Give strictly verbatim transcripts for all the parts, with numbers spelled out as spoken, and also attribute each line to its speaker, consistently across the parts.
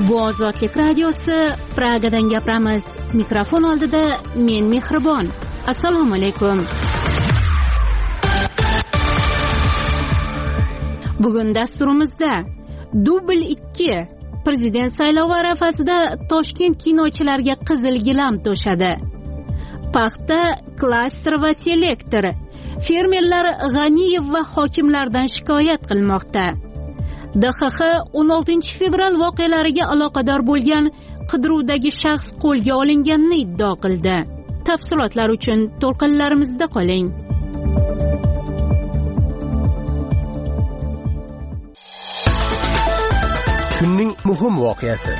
Speaker 1: Bu Ozodlik radiosi, Pragadan gapiramiz. Mikrofon oldida men Mehribon. Assalomu alaykum. Bugun dasturimizda dubl ikki prezident saylovi arafasida Toshkent kinochilarga qizil gilam to'shadi. Paxta, klaster va selektor. Fermerlar G'aniyev va hokimlardan shikoyat qilmoqda. D X X o'n oltinchi fevral voqealariga aloqador bo'lgan qidiruvdagi shaxs qo'lga olinganini iddao qildi. Tafsilotlar uchun to'lqinlarimizda qoling.
Speaker 2: Kunning muhim voqeasi.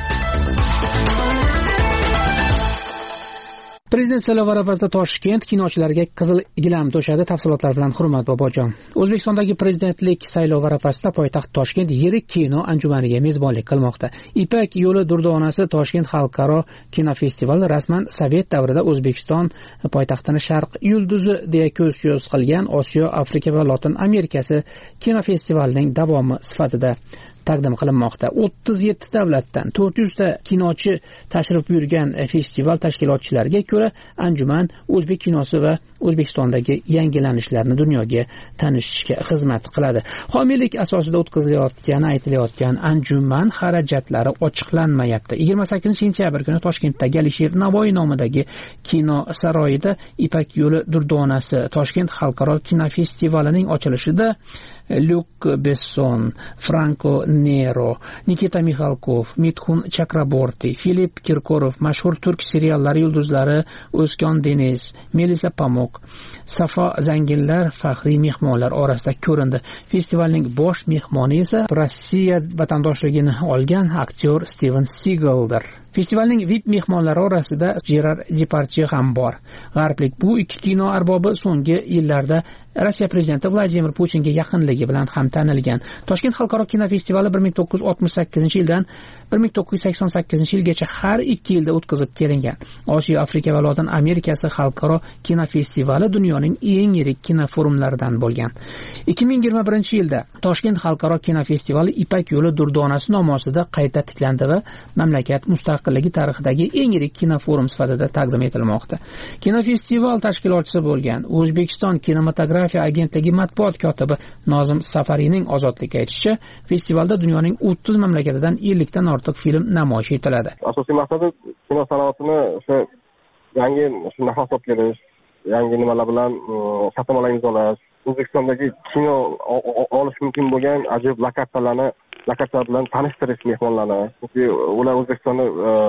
Speaker 2: Prezident saylovi arafasida Toshkent kinochilariga qizil gilam to'shadi. Tafsilotlar bilan Hurmat Bobojon. O'zbekistondagi prezidentlik saylovi arafasida poytaxt Toshkent yirik kino anjumaniga mezbonlik qilmoqda. Ipak yo'li durdonasi Toshkent xalqaro kinofestivali rasman Sovet davrida O'zbekiston poytaxtini Sharq yulduzi deya ko'z-ko'z qilgan Osiyo, Afrika va Lotin Amerikasi kinofestivalining davomi sifatida taqdim qilinmoqda. o'ttiz yetti davlatdan to'rt yuz ta kinochi tashrif buyurgan festival tashkilotchilariga ko'ra, anjuman o'zbek kinosi va O'zbekistondagi yangilanishlarni dunyoga tanishishga xizmat qiladi. Homiylik asosida o'tkazilayotgani aytilayotgan anjuman xarajatlari ochiqlanmayapti. yigirma sakkizinchi sentyabr kuni Toshkentdagi Alisher Navoiy nomidagi kino saroyida Ipak yo'li durdonasi Toshkent xalqaro kinofestivalining ochilishida Lyuk Besson, Franco Nero, Nikita Mikhalkov, Mithun Chakraborti, Filip Kirkorov, mashhur turk seriallari yulduzlari O'zkan Deniz, Melisa Pamuk, Safo Zanginlar faxriy mehmonlar orasida ko'rindi. Festivalning bosh mehmoni esa Rossiya vatandoshligini olgan aktyor Steven Seagaldir. Festivalning V I P mehmonlari orasida Jerar Depardieu ham bor. G'arblik bu ikki kino arbobi so'nggi yillarda Rossiya prezidenti Vladimir Putinga yaqinligi bilan ham tanilgan. Toshkent xalqaro kinofestivali bir ming to'qqiz yuz oltmish sakkizinchi yildan bir ming to'qqiz yuz sakson sakkizinchi yilgacha har ikki yilda o'tkazib kelingan. Osiyo, Afrika va Lotin Amerikasi xalqaro kinofestivali dunyoning eng yirik kinoforumlaridan bo'lgan. ikki ming yigirma birinchi yilda Toshkent xalqaro kinofestivali Ipak yo'li durdonasi nomi ostida qayta tiklandi va mamlakat mustaqilligi tarixidagi eng yirik kinoforum sifatida taqdim etilmoqda. Kinofestival tashkilotchisi bo'lgan O'zbekiston kinematografiya agentligi matbuot kotibi Nozim Safariyning Ozodlikka aytishicha, festivalda dunyoning o'ttiz mamlakatidan ellik dan ortiq film namoyish etiladi.
Speaker 3: Asosiy maqsadi kino sanoatini o'sha yangi nafas olib kelish, yangi nimalar bilan shartnomalar imzolash, O'zbekistondagi kino olish mumkin bo'lgan ajoyib lokatsiyalarni lokatsiyalar bilan tanishtirish mehmonlarni. Chunki ular O'zbekistonni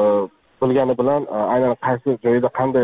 Speaker 3: bilgani bilan aynan qaysi joyda qanday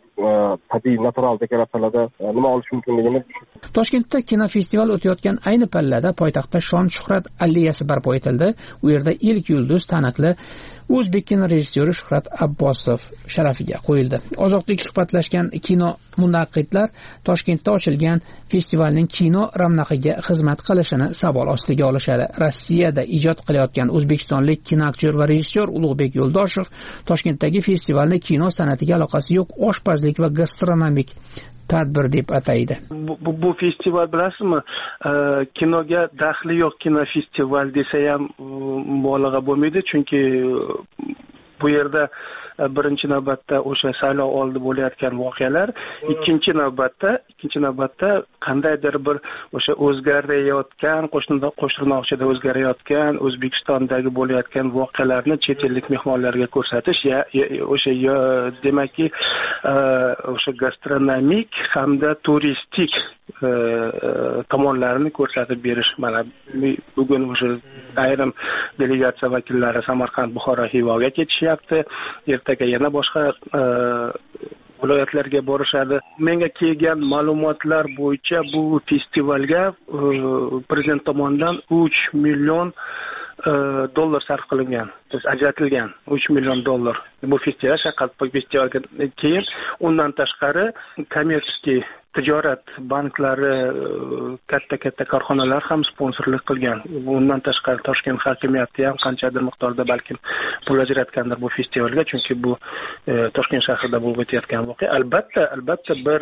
Speaker 3: tabiiy natural dekoratsiyalarda nima olish mumkinligini.
Speaker 2: Toshkentda kinofestival o'tayotgan ayni pallada poytaxtda shon shuhrat alleyasi barpo etildi. U yerda ilk yulduz taniqli o'zbek kino rejissyori Shuhrat Abbosov sharafiga qo'yildi. Ozodlik suhbatlashgan kino munaqidlar Toshkentda ochilgan festivalning kino ravnaqiga xizmat qilishini savol ostiga olishadi. Rossiyada ijod qilayotgan o'zbekistonlik kinoaktyor va rejissyor Ulug'bek Yo'ldoshev Toshkentdagi festivalni kino san'atiga aloqasi yo'q oshpazlik va gastronomik tadbir deb ataydi.
Speaker 4: Bu, bu, bu festival bilasizmi, e, kinoga daxli yo'q kinofestival desa ham mubolag'a bo'lmaydi, chunki bu yerda birinchi navbatda o'sha saylov oldi bo'layotgan voqealar, ikkinchi navbatda ikkinchi navbatda qandaydir bir o'sha o'zgarayotgan qo'shnidoq qo'shtirnoqchida o'zgarayotgan O'zbekistondagi bo'layotgan voqealarni chet ellik mehmonlarga ko'rsatish, ya, ya o'sha ya, demakki o'sha gastronomik hamda turistik e, tomonlarini ko'rsatib berish. Mana bugun o'sha ayrim delegatsiya vakillari Samarqand, Buxoro, Xivoga ketishyapti. Ertaga yana boshqa e, viloyatlarga borishadi. Menga kelgan ma'lumotlar bo'yicha bu festivalga e, prezident tomonidan uch million dollar sarf qilingan, ajratilgan uch million dollar. Bu festival shaqat festivalga keyin undan tashqari kommersiy tijorat banklari, katta-katta korxonalar ham sponsorlik qilgan. Undan tashqari Toshkent hokimiyati ham qanchadir miqdorda balkim pul ajratgandir bu festivalga, chunki bu e, Toshkent shahrida bo'lib o'tayotgan voqea. Albatta, albatta bir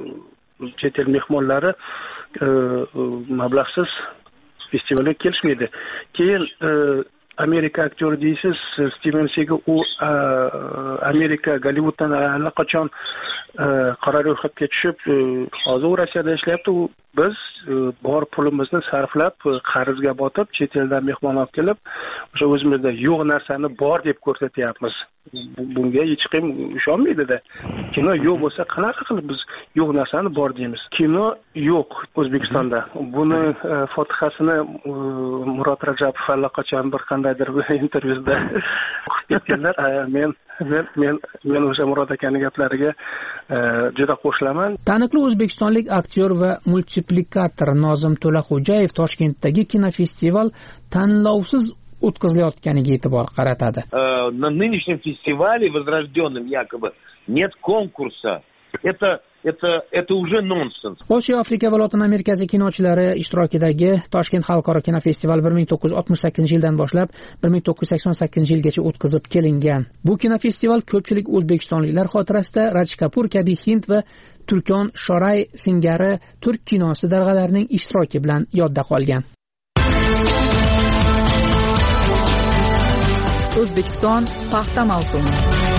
Speaker 4: chet el mehmonlari e, mablag'siz festivalga kelishmaydi. Keyin Amerika aktyori deysiz, Steven Seagal u Amerika Gollivuddan allaqachon qora ro'yxatga tushib, hozir u Rossiyada ishlayapti. U biz bor pulimizni sarflab, qarzga botib, chet eldan mehmon olib kelib, o'sha o'zimizda yo'q narsani bor deb ko'rsatyapmiz. Bunga hech kim ishonmaydi-da. Kino yo'q bo'lsa, qanaqa qilib biz yo'q narsani bor deymiz? Kino yo'q O'zbekistonda. Buni fotihasini Murod Rajabov allaqachon bir qandaydir intervyuda o'qib ketganlar. Men men men men o'sha Murod akaning gaplariga juda qo'shilaman.
Speaker 2: Taniqli o'zbekistonlik aktyor va multiplikator Nozim To'laxo'jayev Toshkentdagi kinofestival tanlovsiz o'tkazilayotganiga e'tibor qaratadi.
Speaker 5: На нынешнем фестивале возрожденном якобы нет конкурса. Это это это уже nonsens.
Speaker 2: Osiyo, Afrika va Lotin Amerikasi kinochilari ishtirokidagi Toshkent xalqaro kinofestivali bir ming to'qqiz yuz oltmish sakkizinchi yildan boshlab bir ming to'qqiz yuz sakson sakkizinchi yilgacha o'tkazib kelingan. Bu kinofestival ko'pchilik o'zbekistonliklar xotirasida Raj Kapur kabi Hind va Turkon Shoray singari turk kinosi darg'alarining ishtiroki bilan yodda qolgan.
Speaker 6: O'zbekiston paxta mavsumi.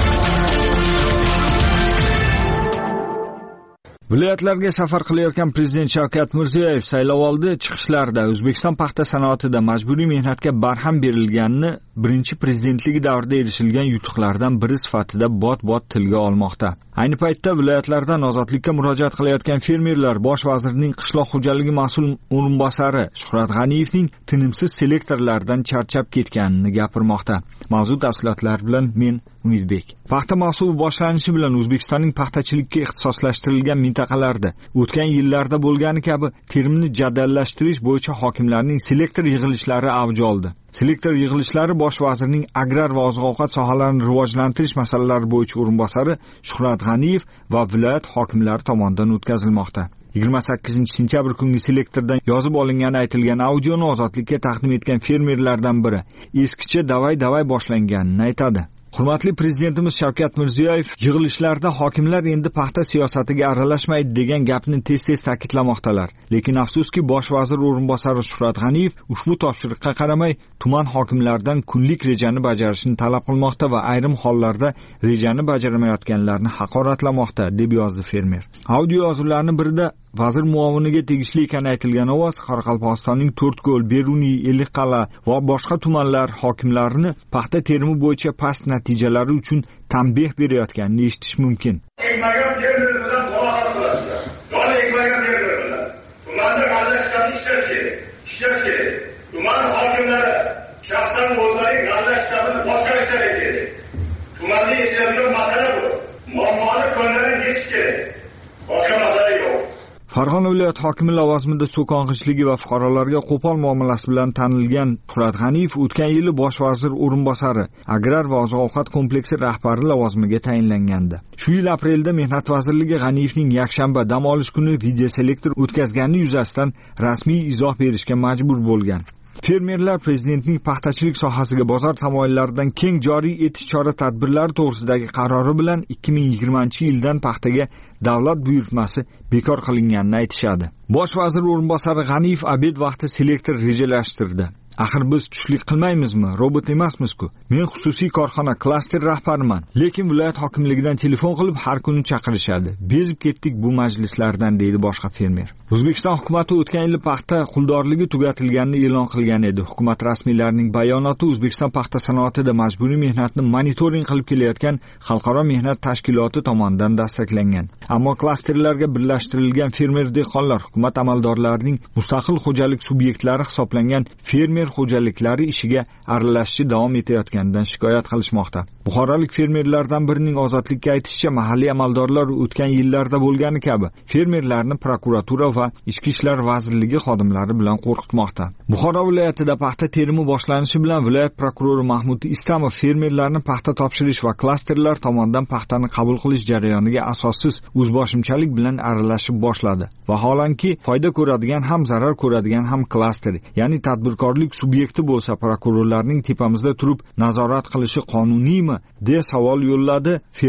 Speaker 7: Viloyatlarga safar qilayotgan Prezident Shavkat Mirziyoyev saylovoldi chiqishlarida O'zbekiston paxta sanoatida majburiy mehnatga barham berilganini birinchi prezidentligi davrida erishilgan yutuqlardan biri sifatida bot-bot tilga olmoqda. Ayni paytda viloyatlardan ozodlikka murojaat qilayotgan fermerlar Bosh vazirning qishloq xo'jaligi mas'ul o'rinbosari Shuhrat G'aniyevning tinimsiz selektorlardan charchab ketganini gapirmoqda. Mavzu tafsilotlar bilan men Umidbek. Paxta mavsumi boshlanishi bilan O'zbekistonning paxtachilikka ixtisoslashtirilgan mintaqalarida o'tgan yillarda bo'lgani kabi terimni jadallashtirish bo'yicha hokimlarning selektor yig'ilishlari avj oldi. Selektor yig'ilishlari Bosh vazirning agrar va oziq-ovqat sohalarini rivojlantirish masalalari bo'yicha o'rinbosari Shuhrat G'aniyev va viloyat hokimlari tomonidan o'tkazilmoqda. yigirma sakkizinchi sentyabr kungi selektordan yozib olingani aytilgan audioni ozodlikka taqdim etgan fermerlardan biri eskicha davay-davay boshlanganini aytadi. Hurmatli prezidentimiz Shavkat Mirziyoyev yig'ilishlarda hokimlar endi paxta siyosatiga aralashmaydi degan gapni tez-tez ta'kidlamoqdalar. Lekin afsuski Bosh vazir o'rinbosari Shuhrat G'aniyev ushbu topshiriqqa qaramay tuman hokimlaridan kunlik rejani bajarishni talab qilmoqda va ayrim hollarda rejani bajarmayotganlarni haqoratlamoqda, deb yozdi fermer. Audio yozuvlarning birida vazir muoviniga tegishli ekani aytilgan ovoz Qoraqalpog'istonning To'rtko'l, Beruniy, Ellikqal'a va boshqa tumanlar hokimlarini paxta terimi bo'yicha past natijalari uchun tanbeh berayotganini eshitish mumkin.
Speaker 8: Tuman hokimlari shaxsan o'zlari g'allashlarni boshqarish kerak. Tumanning yechiladigan masala bu. Muammoni ko'ndalang yechish kerak. Boshqa masala yo'q.
Speaker 7: Farg'ona viloyat hokimi lavozimida so'kong'ichligi va fuqarolarga qo'pol muomalasi bilan tanilgan Shuhrat G'aniyev o'tgan yili Bosh vazir o'rinbosari, agrar va oziq-ovqat kompleksi rahbari lavozimiga tayinlangandi. Shu yil aprelda Mehnat vazirligi G'aniyevning yakshanba dam olish kuni videoselektor o'tkazgani yuzasidan rasmiy izoh berishga majbur bo'lgan. Fermerlar prezidentning paxtachilik sohasiga bozor tamoyillaridan keng joriy etish chora-tadbirlari to'g'risidagi qarori bilan ikki ming yigirmanchi yildan paxtaga davlat buyurtmasi bekor qilinganini aytishadi. Bosh vazir o'rinbosari G'aniyev obed vaqti selektor rejalashtirdi. Axir biz tushlik qilmaymizmi? Robot emasmiz-ku. Men xususiy korxona klaster rahbariman. Lekin viloyat hokimligidan telefon qilib har kuni chaqirishadi. Bezib ketdik bu majlislardan, deydi boshqa fermer. O'zbekiston hukumatı o'tgan yil paxta quldorligi tugatilganini e'lon qilgan edi. Hukumat rasmiylarining bayonoti O'zbekiston paxta sanoatida majburiy mehnatni monitoring qilib kelayotgan xalqaro mehnat tashkiloti tomonidan dastaklangan. Ammo klasterlarga birlashtirilgan fermer dehqonlar hukumat amaldorlarining mustaqil xo'jalik subyektlari hisoblangan fermer xo'jaliklari ishiga aralashishi davom etayotganidan shikoyat qilishmoqda. Buxorolik fermerlardan birining ozodlikka aytishicha, mahalliy amaldorlar o'tgan yillarda bo'lgani kabi fermerlarni prokuratura va Ichki ishlar vazirligi xodimlari bilan qo'rqitmoqda. Buxoro viloyatida paxta terimi boshlanishi bilan viloyat prokurori Mahmud Istamov fermerlarni paxta topshirish va klasterlar tomonidan paxtani qabul qilish jarayoniga asossiz o'zboshimchalik bilan aralashib boshladi. Vaholanki foyda ko'radigan ham zarar ko'radigan ham klaster, ya'ni tadbirkorlik subyekti bo'lsa prokurorlarning tepamizda turib nazorat qilishi qonuniymi, deya savol yo'lladi fermer.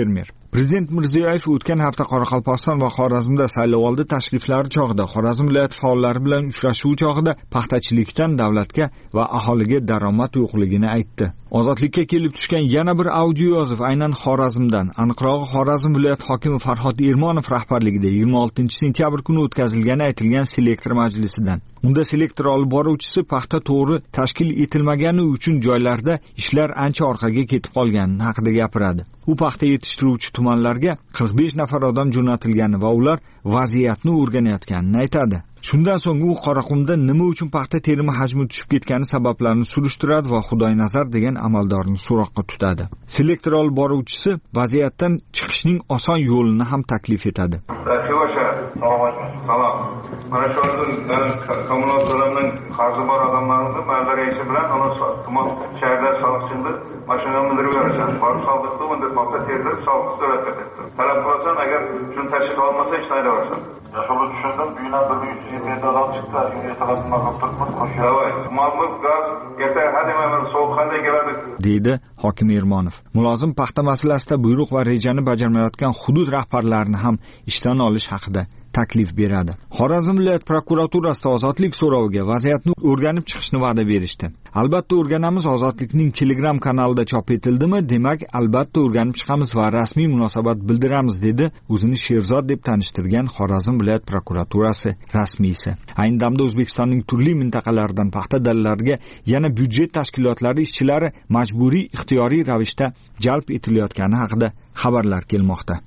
Speaker 7: Prezident Mirziyoyev o'tgan hafta Qoraqalpog'iston va Xorazmda saylovoldi tashriflari chog'ida Xorazm viloyati faollari bilan uchrashuv chog'ida paxtachilikdan davlatga va aholiga daromad yo'qligini aytdi. Ozodlikka kelib tushgan yana bir audio yozuv aynan Xorazmdan, aniqrog'i Xorazm viloyati hokimi Farhod Ermonov rahbarligida yigirma oltinchi sentyabr kuni o'tkazilgani aytilgan selektor majlisidan. Unda selektor olib boruvchisi paxta to'g'ri tashkil etilmagani uchun joylarda ishlar ancha orqaga ketib qolgani haqida gapiradi. U paxta yetishtiruvchi tumanlarga qirq besh nafar odam jo'natilgani va ular vaziyatni o'rganayotganini aytadi. Shundan so'ng u Qoraqumda nima uchun paxta terimi hajmi tushib ketgani sabablarini surishtiradi va Xudoynazar degan amaldorni so'roqqa tutadi. Selektor olib boruvchisi vaziyatdan chiqishning oson yo'lini ham taklif etadi.
Speaker 9: Salom. Mana shu yerdan kommunal to'lamdan qarzi bor odamlarni mahalla raisi bilan uni tuman shaharda soliqchini mashina mindirib berasan. Borib soliqni unda paxta terdirib soliq to'latadi. Talab qilsan, agar shuni tashkil olmasa hech qayda borsan. Shuni tushundim. Buyina bir yuz yigirma odam chiqdi. Ertalasidan qilib turibmiz. Qo'shiladi. Ma'lum gaz ertaga hademani sovuq qanday keladi?
Speaker 7: Deydi hokim Ermonov. Mulozim paxta masalasida buyruq va rejani bajarmayotgan hudud rahbarlarini ham ishdan olish haqida taklif beradi. Xorazm viloyat prokuraturasida ozodlik so'roviga vaziyatni o'rganib chiqishni va'da berishdi. Albatta o'rganamiz, ozodlikning Telegram kanalida chop etildimi? Demak, albatta o'rganib chiqamiz va rasmiy munosabat bildiramiz, dedi o'zini Sherzod deb tanishtirgan Xorazm viloyat prokuraturasi rasmiysi. Ayni damda O'zbekistonning turli mintaqalaridan paxta dalalariga yana byudjet tashkilotlari ishchilari majburiy ixtiyoriy ravishda jalb etilayotgani haqida xabarlar kelmoqda.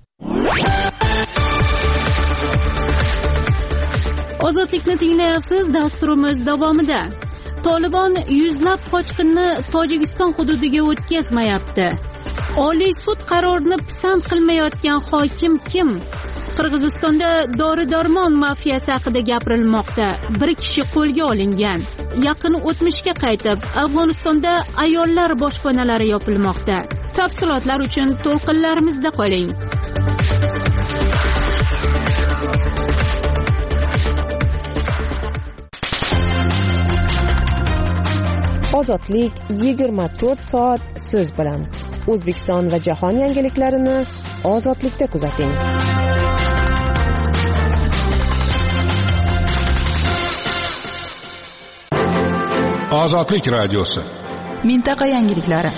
Speaker 1: Ozodlikni tinglayapsiz. Dasturimiz davomida Tolibon yuzlab qochqinni Tojikiston hududiga o'tkazmayapti. Oliy sud qarorini pisand qilmayotgan hokim kim? Qirg'izistonda dori-darmon mafiyasi haqida gapirilmoqda. Bir kishi qo'lga olingan. Yaqin o'tmishga qaytib, Afg'onistonda ayollar boshpanalari yopilmoqda. Tafsilotlar uchun to'lqinlarimizda qoling.
Speaker 10: Ozodlik yigirma to'rt soat siz bilan. O'zbekiston va jahon yangiliklarini ozodlikda kuzating.
Speaker 11: Ozodlik radiosi.
Speaker 6: Mintaqa yangiliklari.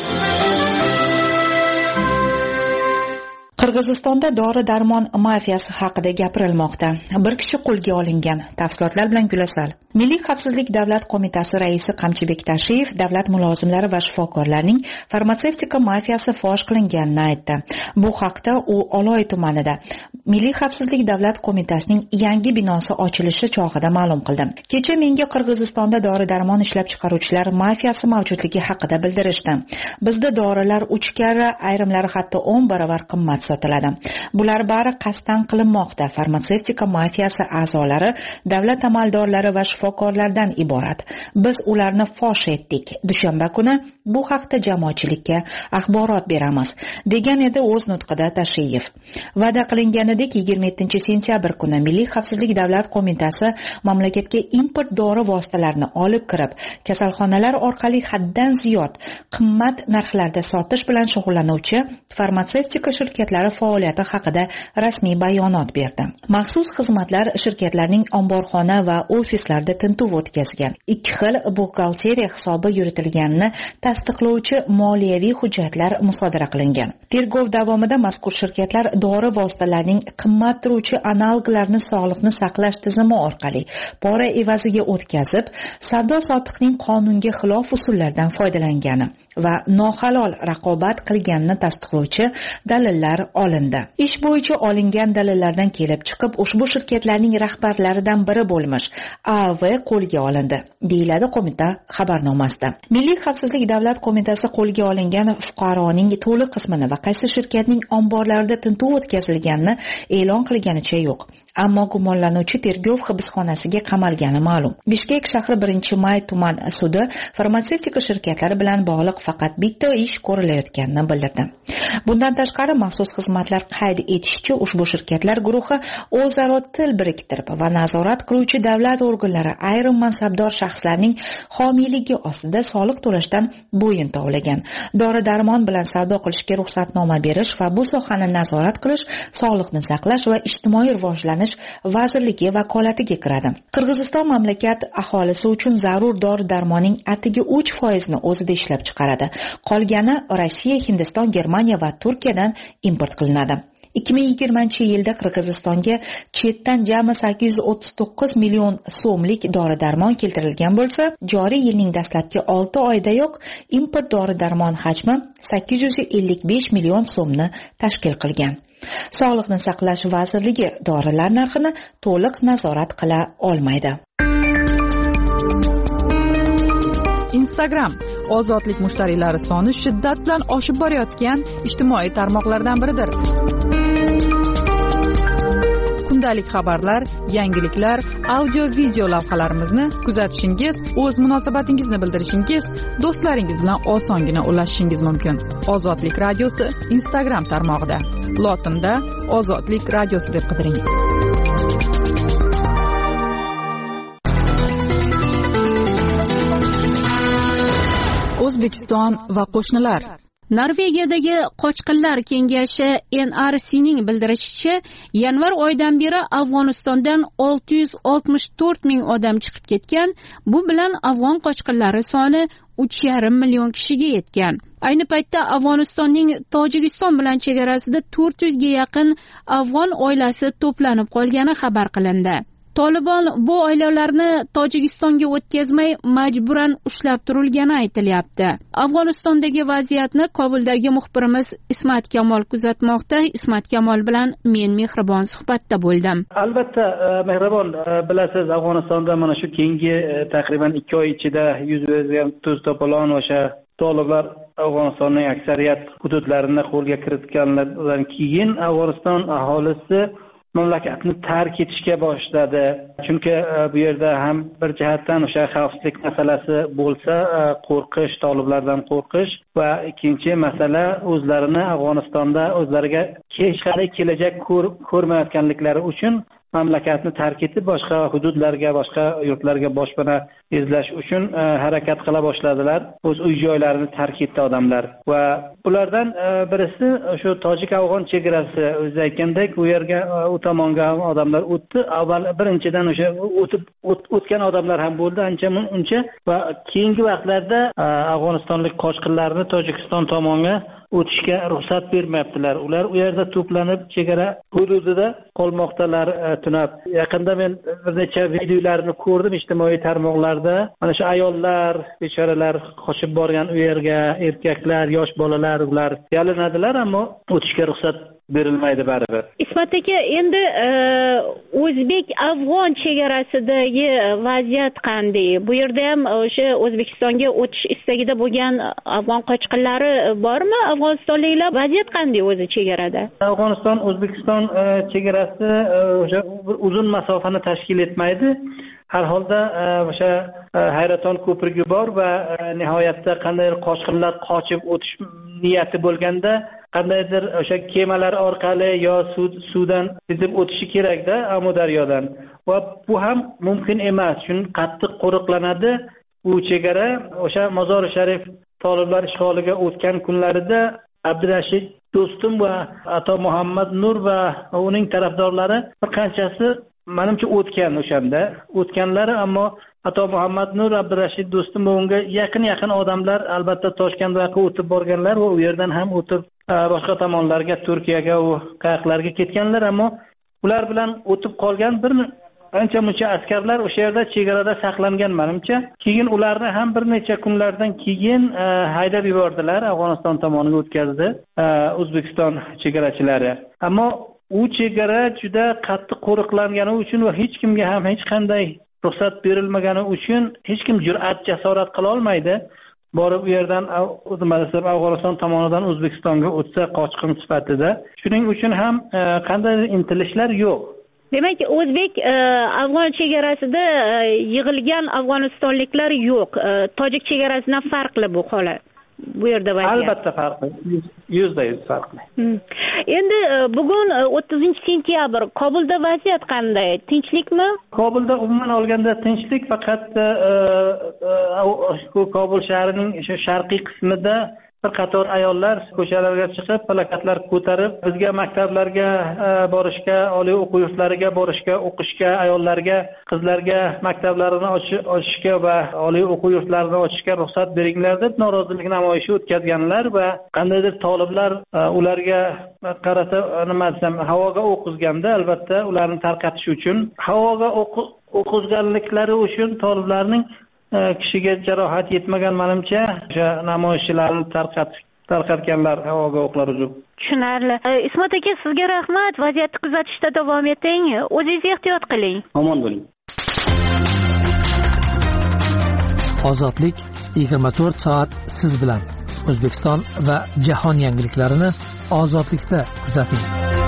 Speaker 12: Qirg'izistonda dori-darmon mafiyasi haqida gapirilmoqda. Bir kishi qo'lga olingan. Tafsilotlar bilan Gulasal. Milliy xavfsizlik davlat qo'mitasi raisi Qamchibek Tashiyev davlat mulozimlari va shifokorlarning farmatsevtika mafiyasi fosh qilinganini aytdi. Bu haqda u Oloy tumanida Milliy xavfsizlik davlat qo'mitasining yangi binosi ochilishi chog'ida ma'lum qildi. Kecha menga Qirg'izistonda dori-darmon ishlab chiqaruvchilar mafiyasi mavjudligi haqida bildirishdi. Bizda dorilar uch karra, ayrimlari hatto o'n baravar qimmat sotiladi. Bular bari qasddan qilinmoqda. Farmatsevtika mafiyasi a'zolari davlat amaldorlari va shifokorlardan iborat. Biz ularni fosh etdik. Dushanba kuni bu haqda jamoatchilikka axborot beramiz, degan edi o'z nutqida Tashiyev. Va'da qilinganidek yigirma yettinchi sentyabr kuni Milliy xavfsizlik davlat qo'mitasi mamlakatga import dori vositalarini olib kirib, kasalxonalar orqali haddan ziyod qimmat narxlarda sotish bilan shug'ullanuvchi farmatsevtika shirkatlari faoliyati haqida rasmiy bayonot berdi. Maxsus xizmatlar shirkatlarning omborxona va ofislarida tintuv o'tkazgan. Ikki xil buxgalteriya hisobi yuritilganini tasdiqlovchi moliyaviy hujjatlar musodara qilingan. Tergov davomida mazkur shirkatlar dori vositalarining qimmat turuvchi analoglarini sog'liqni saqlash tizimi orqali pora evaziga o'tkazib, savdo-sotiqning qonunga xilof usullardan foydalangani va nohalol raqobat qilganini tasdiqlovchi dalillar olindi. Ish bo'yicha olingan dalillardan kelib chiqib, ushbu shirkatlarning rahbarlaridan biri bo'lmish A V qo'lga olindi, deyiladi qo'mita xabarnomasida. Milliy xavfsizlik davlat qo'mitasi qo'lga olingan fuqaroning to'liq qismini va qaysi shirkatning omborlarida tintuv o'tkazilganini e'lon qilganicha yo'q. ammo gumonlanuvchi tergov hibsxonasiga qamalgani ma'lum. Bishkek shahri birinchi may tuman sudi farmatsevtika shirkatlari bilan bog'liq faqat bitta ish ko'rilayotganini bildirdi. Bundan tashqari maxsus xizmatlar qayd etishicha, ushbu shirkatlar guruhi o'zaro til biriktirib va nazorat qiluvchi davlat organlari ayrim mansabdor shaxslarning homiyligi ostida soliq to'lashdan bo'yin tovlagan. Dori-darmon bilan savdo qilishga ruxsatnoma berish va bu sohani nazorat qilish Sog'liqni saqlash va ijtimoiy rivojlanish vazirligi vakolatiga kiradi. Qirg'iziston mamlakat aholisi uchun zarur dori-darmonning atigi uch foizini o'zida ishlab chiqaradi. Qolgani Rossiya, Hindiston, Germaniya va Turkiyadan import qilinadi. ikki ming yigirmanchi yilda Qirg'izistonga chetdan jami sakkiz yuz o'ttiz to'qqiz million so'mlik dori-darmon keltirilgan bo'lsa, joriy yilning dastlabki olti oyidayoq import dori-darmon hajmi sakkiz yuz ellik besh million so'mni tashkil qilgan. Sog'liqni saqlash vazirligi dorilar narxini to'liq nazorat qila olmaydi.
Speaker 6: Instagram ozodlik mushtariylari soni shiddat bilan oshib borayotgan ijtimoiy tarmoqlardan biridir. Kundalik xabarlar, yangiliklar, audio-video lavhalarimizni kuzatishingiz, o'z munosabatingizni bildirishingiz, do'stlaringiz bilan osongina ulashishingiz mumkin. Ozodlik radiosi Instagram tarmog'ida. Lotinda Ozodlik radiosi deb qidiring. O'zbekiston va qo'shnilar.
Speaker 1: Norvegiyadagi qochqinlar kengashi N R C'ning bildirishicha, yanvar oyidan beri Afg'onistondan olti yuz oltmish to'rt ming odam chiqib ketgan. Bu bilan afg'on qochqinlari soni uch yarim million kishiga yetgan. Ayni paytda Afg'onistonning Tojikiston bilan chegarasida to'rt yuzga yaqin afg'on oilasi to'planib qolgani xabar qilindi. Tolibon bu oilalarni Tojikistonga o'tkazmay majburan ushlab turilgani aytilyapti. Afg'onistondagi vaziyatni Kobuldagi muxbirimiz Ismat Kamol kuzatmoqda. Ismat Kamol bilan men Mehribon suhbatda bo'ldim.
Speaker 4: Albatta, Mehribon, bilasiz, Afg'onistonda mana shu keyingi taqriban ikki oy ichida yuz bergan tuz to'polon o'sha toliblar Afg'onistonning aksariyat hududlarini qo'lga kiritganlardan keyin Afg'oniston aholisi mamlakatni tark etishga boshladi. Chunki bu yerda ham bir jihatdan o'sha xavfsizlik masalasi bo'lsa, qo'rqish, toliblardan qo'rqish va ikkinchi masala o'zlarini Afg'onistonda o'zlariga hech qanday kelajak ko'rmayotganliklari uchun mamlakatni tark etib boshqa hududlarga, boshqa yurtlarga boshpana izlash uchun harakat qila boshladilar. O'z uy joylarini tark etdi odamlar va bulardan birisi shu tojik-afg'on chegarasi, o'zi aytgandek, u yerga u tomonga odamlar o'tdi. Avval birinchidan o'sha o'tib o'tgan odamlar ham bo'ldi, ancha muncha va keyingi vaqtlarda afg'onistonlik qochqinlarni Tojikiston tomonga o'tishga ruxsat bermayaptilar. Ular u yerda to'planib chegara hududida qolmoqdalar tunab. Yaqinda men bir necha videolarni ko'rdim ijtimoiy tarmoqlarda. Mana shu ayollar, bechoralar qochib borgan u yerga, erkaklar, yosh bolalar ular yalinadilar, ammo o'tishga ruxsat berilmaydi baribir.
Speaker 1: Ismat aka, endi o'zbek-afg'on chegarasidagi vaziyat qanday? Bu yerda ham o'sha O'zbekistonga o'tish istagida bo'lgan afg'on qochqinlari bormi? Afg'onistonliklar vaziyat qanday o'zi chegarada?
Speaker 4: Afg'oniston O'zbekiston chegarasi o'sha uzun masofani tashkil etmaydi. Har holda o'sha Hayraton ko'prigi bor va nihoyatda qanday qochqinlar qochib o'tish niyati bo'lganda qandaydir o'sha kemalar orqali yo suvdan sizib o'tishi kerakda, Amudaryodan. Va bu ham mumkin emas. Chunki qattiq qo'riqlanadi bu chegara. O'sha Mozori Sharif toliblar ishg'oliga o'tgan kunlarida Abdurashid Do'stum va Ato Muhammad Nur va uning tarafdorlari bir qanchasi menimcha o'tgan o'shanda. O'tganlari, ammo Ato Muhammad Nur, Abdurashid Do'stum va unga yaqin-yaqin odamlar albatta Toshkent yoqqa o'tib borganlar va u yerdan ham o'tib boshqa tomonlarga, Turkiyaga va qayoqlarga ketganlar, ammo ular bilan o'tib qolgan bir ancha muncha askarlar o'sha yerda chegarada saqlangan menimcha. Keyin ularni ham bir necha kunlardan keyin haydab yubordilar, Afg'oniston tomoniga o'tkazdi O'zbekiston chegarachilari. Ammo u chegara juda qattiq qo'riqlangani uchun va hech kimga ham hech qanday ruxsat berilmagani uchun hech kim jur'at, jasorat qila olmaydi. Borib u yerdan Afg'oniston tomonidan O'zbekistonga o'tsa qochqin sifatida. Shuning uchun ham qanday intilishlar yo'q.
Speaker 1: Demak, o'zbek afg'on chegarasida yig'ilgan afg'onistonliklar yo'q. Tojik chegarasidan farqli bu holat. Bu yerda vaziyat.
Speaker 4: Albatta farqli. yuzda yuz farqli.
Speaker 1: Endi bugun o'ttizinchi sentyabr. Kobulda vaziyat qanday? Tinchlikmi?
Speaker 4: Kobulda umuman olganda tinchlik, faqat Kobul shahrining o'sha sharqiy qismida bir qator ayollar ko'chalarga chiqib, plakatlar ko'tarib, bizga maktablarga borishga, oliy o'quv yurtlariga borishga, o'qishga, ayollarga, qizlarga maktablarini ochishga va oliy o'quv yurtlarini ochishga ruxsat beringlar deb norozilik namoyishi o'tkazganlar va qandaydir toliblar ularga qarata nima desam, havoga o'q uzganda, albatta ularni tarqatish uchun, havoga o'q uzganliklari uchun toliblarning kishiga jarohat yetmagan, menimcha o'sha namoyishchilarni tarqatib tarqatganlar havoga o'qlar uzib.
Speaker 1: Tushunarli. Ismat aka, sizga rahmat. Vaziyatni kuzatishda davom eting. O'zingiz ehtiyot qiling.
Speaker 4: Omon bo'ling.
Speaker 2: Ozodlik yigirma to'rt soat siz bilan. O'zbekiston va jahon yangiliklarini ozodlikda kuzating.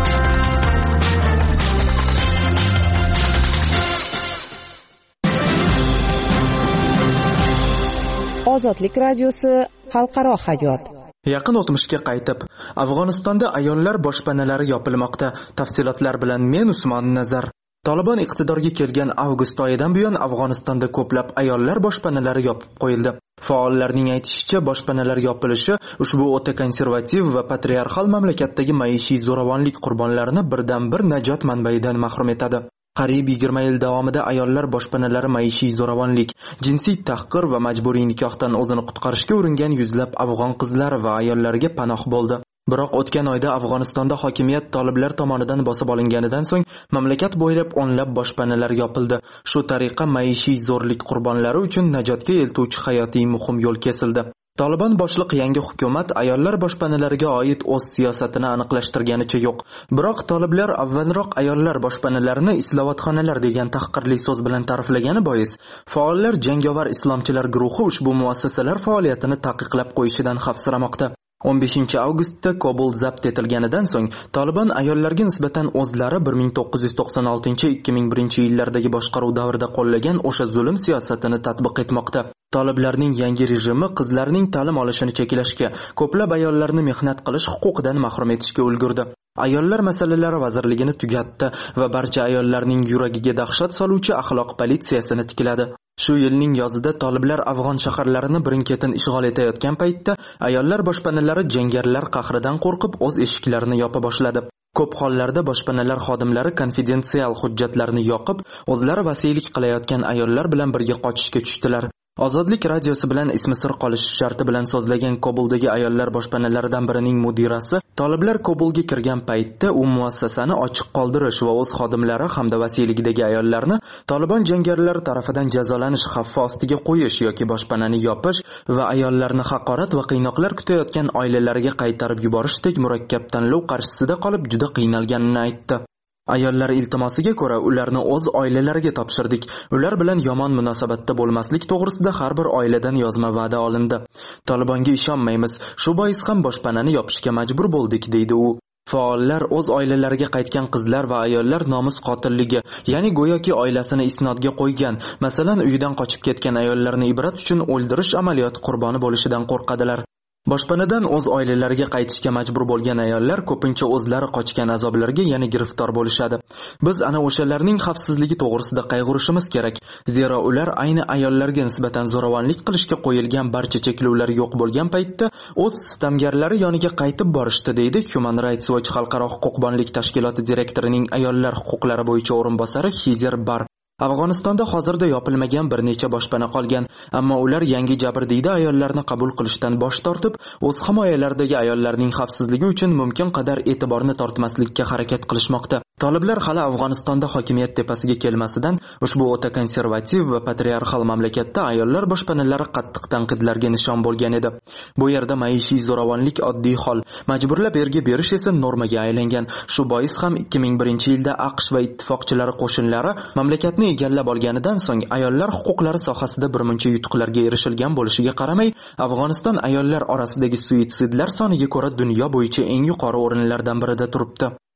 Speaker 10: Ozodlik radiosi xalqaro hayot.
Speaker 13: Yaqin o'tmishga qaytib, Afg'onistonda ayollar boshpanalari yopilmoqda. Tafsilotlar bilan men Usmon Nazar. Taliban iqtidorga kelgan avgust oyidan buyon Afg'onistonda ko'plab ayollar boshpanalari yopib qo'yildi. Faollarning aytishicha, boshpanalar yopilishi ushbu o'ta konservativ va patriarxal mamlakatdagi maishiy zo'ravonlik qurbonlarini birdan-bir najot manbaidan mahrum etadi. Qariyb yigirma yil davomida ayollar boshpanalari maishiy zo'ravonlik, jinsiy tahqir va majburiy nikohdan o'zini qutqarishga uringan yuzlab afg'on qizlari va ayollarga panoh bo'ldi. Biroq o'tgan oyda Afg'onistonda hokimiyat toliblar tomonidan bosib olinganidan so'ng mamlakat bo'ylab o'nlab boshpanalar yopildi. Shu tariqa maishiy zo'rlik qurbonlari uchun najotga eltuvchi hayotiy muhim yo'l kesildi. Taliban boshliq yangi hukumat ayollar boshpanalariga oid o'z siyosatini aniqlashtirganicha yo'q. Biroq toliblar avvalroq ayollar boshpanalarini islohotxonalar degan tahqirli so'z bilan ta'riflagani bois, faollar jangovar islomchilar guruhi ushbu muassasalar faoliyatini taqiqlab qo'yishidan xavfsiramoqda. o'n beshinchi avgustda Kobul zabt etilganidan so'ng Taliban ayollarga nisbatan o'zlari bir ming to'qqiz yuz to'qson oltinchi ikki ming birinchi yillardagi boshqaruv davrida qo'llagan o'sha zulm siyosatini tatbiq etmoqda. Toliblarning yangi rejimi qizlarning ta'lim olishini cheklashga, ko'plab ayollarni mehnat qilish huquqidan mahrum etishga ulgurdi. Ayollar masalalari vazirligini tugatdi va barcha ayollarning yuragiga dahshat soluvchi axloq politsiyasini tikladi. Shu yilning yozida toliblar afg'on shaharlarini birin-ketin ishg'ol etayotgan paytda ayollar boshpanalari jangarilar qahridan qo'rqib o'z eshiklarini yopa boshladi. Ko'p hollarda boshpanalar xodimlari konfidensial hujjatlarni yoqib, o'zlari vasiylik qilayotgan ayollar bilan birga qochishga tushdilar. Ozodlik radiosi bilan ismi sir qolishi sharti bilan so'zlagan Kobuldagi ayollar boshpanalaridan birining mudirasi, toliblar Kobulga kirgan paytda u muassasani ochiq qoldirish va o'z xodimlari hamda vasiyligidagi ayollarni Taliban jangarilari tomonidan jazolanish xavfi ostiga qo'yish yoki boshpanani yopish va ayollarni haqorat va qiynoqlar kutayotgan oilalariga qaytarib yuborishdek murakkab tanlov qarshisida qolib juda qiynalganini aytdi. Ayollar iltimosiga ko'ra ularni o'z oilalariga topshirdik. Ular bilan yomon munosabatda bo'lmaslik to'g'risida har bir oiladan yozma va'da olindi. Talibanga ishonmaymiz, shu bois ham boshpanani yopishga majbur bo'ldik, deydi u. Faollar o'z oilalariga qaytgan qizlar va ayollar nomus qotilligi, ya'ni go'yoki oilasini isnodga qo'ygan, masalan uyidan qochib ketgan ayollarni ibrat uchun o'ldirish amaliyoti qurboni bo'lishidan qo'rqadilar. Boshpanadan o'z oilalariga qaytishga majbur bo'lgan ayollar ko'pincha o'zlari qochgan azoblarga yana giriftor bo'lishadi. Biz ana o'shalarning xavfsizligi to'g'risida qayg'urishimiz kerak. Zero ular ayni ayollarga nisbatan zo'ravonlik qilishga qo'yilgan barcha cheklovlar yo'q bo'lgan paytda o'z sitamgarlari yoniga qaytib borishdi, deydi Human Rights Watch xalqaro huquqbonlik tashkiloti direktorining ayollar huquqlari bo'yicha o'rinbosari Hizer Bar. Afg'onistonda hozirda yopilmagan bir necha boshpana qolgan, ammo ular yangi jabrdiyda ayollarni qabul qilishdan bosh tortib, o'z himoyalaridagi ayollarning xavfsizligi uchun mumkin qadar e'tiborni tortmaslikka harakat qilishmoqda. Toliblar hali Afg'onistonda hokimiyat tepasiga kelmasidan ushbu o'ta konservativ va patriarxal mamlakatda ayollar boshpanalari qattiq tanqidlarga nishon bo'lgan edi. Bu yerda maishiy zo'ravonlik oddiy hol, majburlab erga berish esa normaga aylangan. Shu bois ham ikki ming birinchi yilda AQSh va ittifoqchilari qo'shinlari mamlakatni egallab olganidan so'ng ayollar huquqlari sohasida birmuncha yutuqlarga erishilgan bo'lishiga qaramay, Afg'oniston ayollar orasidagi suitsidlar soniga ko'ra dunyo bo'yicha eng yuqori o'rinlardan birida turibdi.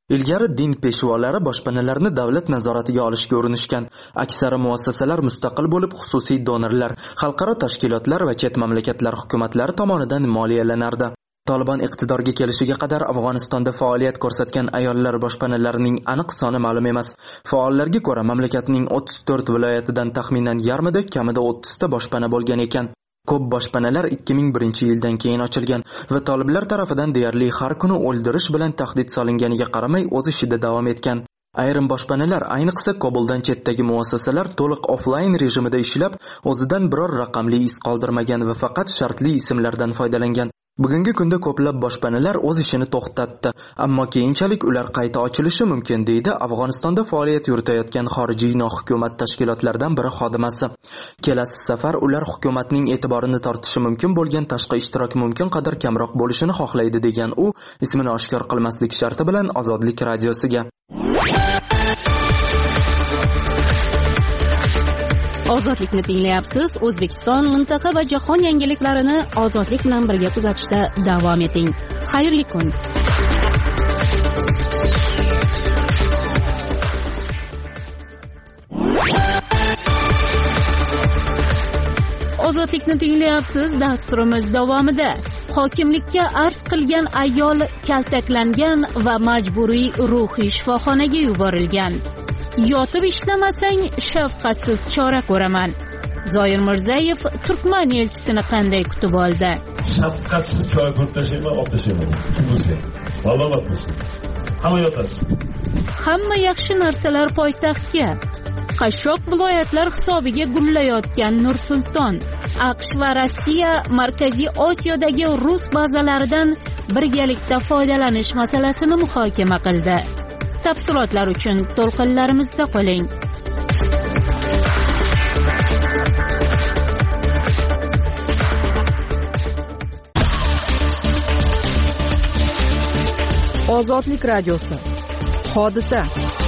Speaker 13: Ilgari din peshvolari boshpanalarni davlat nazoratiga olishga urinishgan. Aksari muassasalar mustaqil bo'lib, xususiy donorlar, xalqaro tashkilotlar va chet mamlakatlar hukumatlari tomonidan moliyalanardi. Taliban iqtidorga kelishiga qadar Afg'onistonda faoliyat ko'rsatgan ayollar boshpanalarining aniq soni ma'lum emas. Faollarga ko'ra, mamlakatning o'ttiz to'rt viloyatidan taxminan yarmida kamida o'ttiz ta boshpana bo'lgan ekan. Ko'p boshpanalar ikki ming birinchi yildan keyin ochilgan va toliblar tarafidan deyarli har kuni o'ldirish bilan tahdid solinganiga qaramay o'z ishida davom etgan. Ayrim boshpanalar, ayniqsa Kobuldan chetdagi muassasalar to'liq offlayn rejimida ishlab, o'zidan biror raqamli iz qoldirmagan va faqat shartli ismlardan foydalangan. Bugungi kunda ko'plab boshpanalar o'z ishini to'xtatdi, ammo keyinchalik ular qayta ochilishi mumkin, deydi Afg'onistonda faoliyat yuritayotgan xorijiy nohukumat tashkilotlardan biri xodimasi. Kelasi safar ular hukumatning e'tiborini tortishi mumkin bo'lgan tashqi ishtirok mumkin qadar kamroq bo'lishini xohlaydi, degan u, ismini oshkor qilmaslik sharti bilan Ozodlik radiosiga.
Speaker 1: Ozodlikni tinglayapsiz. O'zbekiston, mintaqa va jahon yangiliklarini ozodlik bilan birga kuzatishda davom eting. Xayrli kun. Ozodlikni tinglayapsiz. Dasturimiz davomida hokimlikka arz qilgan ayol kaltaklangan va majburiy ruhiy shifoxonaga yuborilgan. Yotib ishlamasang shafqatsiz chora ko'raman. Zoir Mirzayev Turkman elchisini qanday kutib oldi?
Speaker 14: Shafqatsiz choy ko'rtashayman, olib tashlayman. Kimsiz? Malomat bo'lsin. Hamma yotasiz.
Speaker 1: Hamma yaxshi narsalar poytaxtga. Qashshoq viloyatlar hisobiga gullayotgan Nur-Sulton. AQSh va Rossiya Markaziy Osiyodagi rus bazalaridan birgalikda foydalanish masalasini muhokama qildi. Tafsilotlar uchun to'lqinlarimizda qoling.
Speaker 6: Ozodlik radiosi. Hodisa.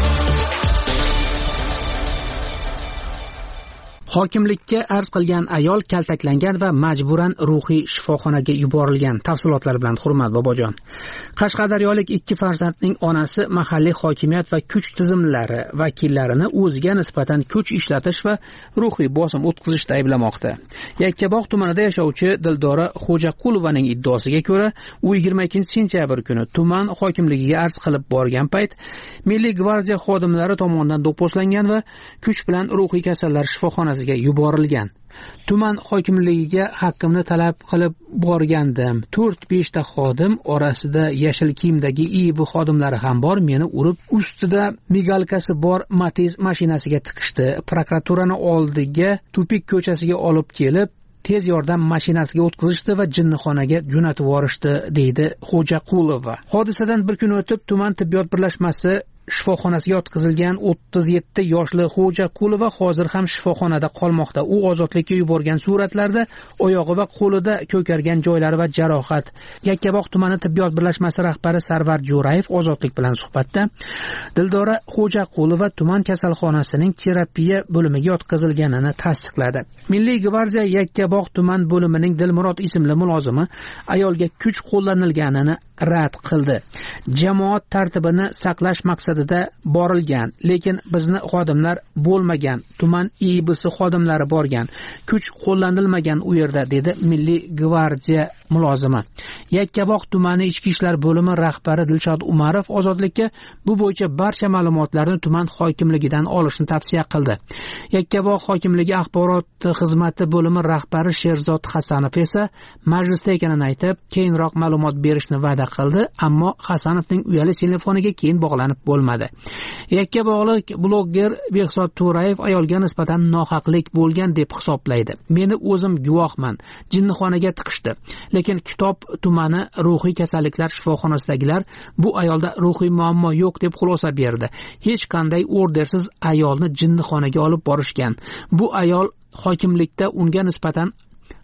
Speaker 2: Hokimlikka arz qilgan ayol kaltaklangan va majburan ruhiy shifoxonaga yuborilgan. Tafsilotlar bilan Hurmat Bobojon. Qashqadaryolik ikki farzandning onasi mahalliy hokimiyat va kuch tizimlari vakillarini o'ziga nisbatan kuch ishlatish va ruhiy bosim o'tkazishda ayblamoqda. Yakkabog' tumanida yashovchi Dildora Xo'jaqulovaning iddaosiga ko'ra, u yigirma ikkinchi sentyabr kuni tuman hokimligiga arz qilib borgan payt Milliy gvardiya xodimlari tomonidan do'pposlangan va kuch bilan ruhiy kasallar shifoxonasiga yuborilgan. Tuman hokimligiga haqqimni talab qilib borgandim. to'rt besh ta xodim orasida yashil kiyimdagi I B xodimlari ham bor. Meni urib, ustida migalkasi bor Matiz mashinasiga tiqishdi. Prokuraturani oldiga Tupik ko'chasiga olib kelib, tez yordam mashinasiga o'tkazishdi va jinnixonaga jo'natib yuborishdi, deydi Xo'jaqulova. Hodisadan bir kun o'tib tuman tibbiyot birlashmasi shifoxonasiga yotqizilgan o'ttiz yetti yoshli Xo'jaqulova hozir ham shifoxonada qolmoqda. U ozodlikka yuborgan suratlarda oyog'i va qo'lida ko'kargan joylari va jarohat. Yakkabog' tumani tibbiyot birlashmasi rahbari Sarvar Jo'rayev ozodlik bilan suhbatda Dildora Xo'jaqulova tuman kasalxonasining terapiya bo'limiga yotqizilganini tasdiqladi. Milliy gvardiya Yakkabog' tuman bo'limining Dilmurod ismli mulozimi ayolga kuch qo'llanilganini rad qildi. Jamoat tartibini saqlash maqsadida borilgan, lekin bizni xodimlar bo'lmagan, tuman I B S xodimlari borgan, kuch qo'llanilmagan u yerda, dedi Milliy gvardiya mulozimi. Yakkabog' tumani ichki ishlar bo'limi rahbari Dilshod Umarov ozodlikka bu bo'yicha barcha ma'lumotlarni tuman hokimligidan olishni tavsiya qildi. Yakkabog' hokimligi axborot xizmati bo'limi rahbari Sherzod Hasanov esa majlisda ekanini aytib, keyinroq ma'lumot berishni va'da qildi, ammo Hasanovning uyali telefoniga keyin bog'lanib bo'lmadi. Yakkabog'lik blogger Behzod To'rayev ayolga nisbatan nohaqlik bo'lgan deb hisoblaydi. Meni o'zim guvohman. Jinnixonaga tiqishdi. Lekin Kitob tumani ruhiy kasalliklar shifoxonasidagilar bu ayolda ruhiy muammo yo'q deb xulosa berdi. Hech qanday ordersiz ayolni jinnixonaga olib borishgan. Bu ayol hokimlikda unga nisbatan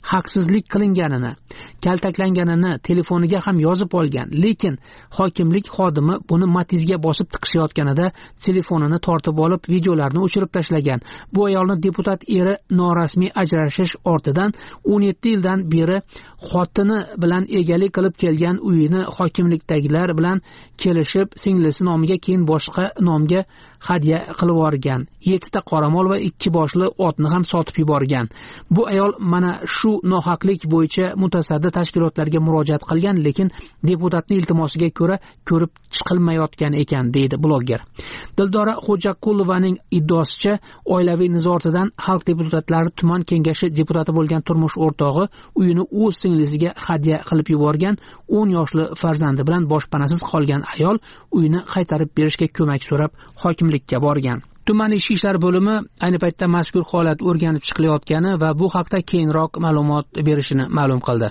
Speaker 2: haqsizlik qilinganini, kaltaklanganini telefoniga ham yozib olgan, lekin hokimlik xodimi buni Matizga bosib tiqishayotganida telefonini tortib olib videolarni o'chirib tashlagan. Bu ayolni deputat eri norasmiy ajrashish ortidan o'n yetti yildan beri xotini bilan egalik qilib kelgan uyini hokimlikdagilar bilan kelishib, singlisi nomiga keyin boshqa nomga hadya qilib yuborgan. yettita qoramol va ikki boshli otni ham sotib yuborgan. Bu ayol mana shu nohaqlik bo'yicha mutasaddi tashkilotlarga murojaat qilgan, lekin deputatning iltimosiga ko'ra ko'rib chiqilmayotgan ekan, deydi bloger. Dildora Xo'jaqulovaning iddaosicha, oilaviy nizo ortidan xalq deputatlari tuman kengashi deputati bo'lgan turmush o'rtog'i uyini o'z singlisiga hadya qilib yuborgan. o'n yoshli farzandi bilan boshpanasiz qolgan ayol uyini qaytarib berishga ko'mak so'rab hokimlikka borgan. Tuman ichki ishlar bo'limi ayni paytda mazkur holat o'rganib chiqilayotgani va bu haqda keyinroq ma'lumot berishini ma'lum qildi.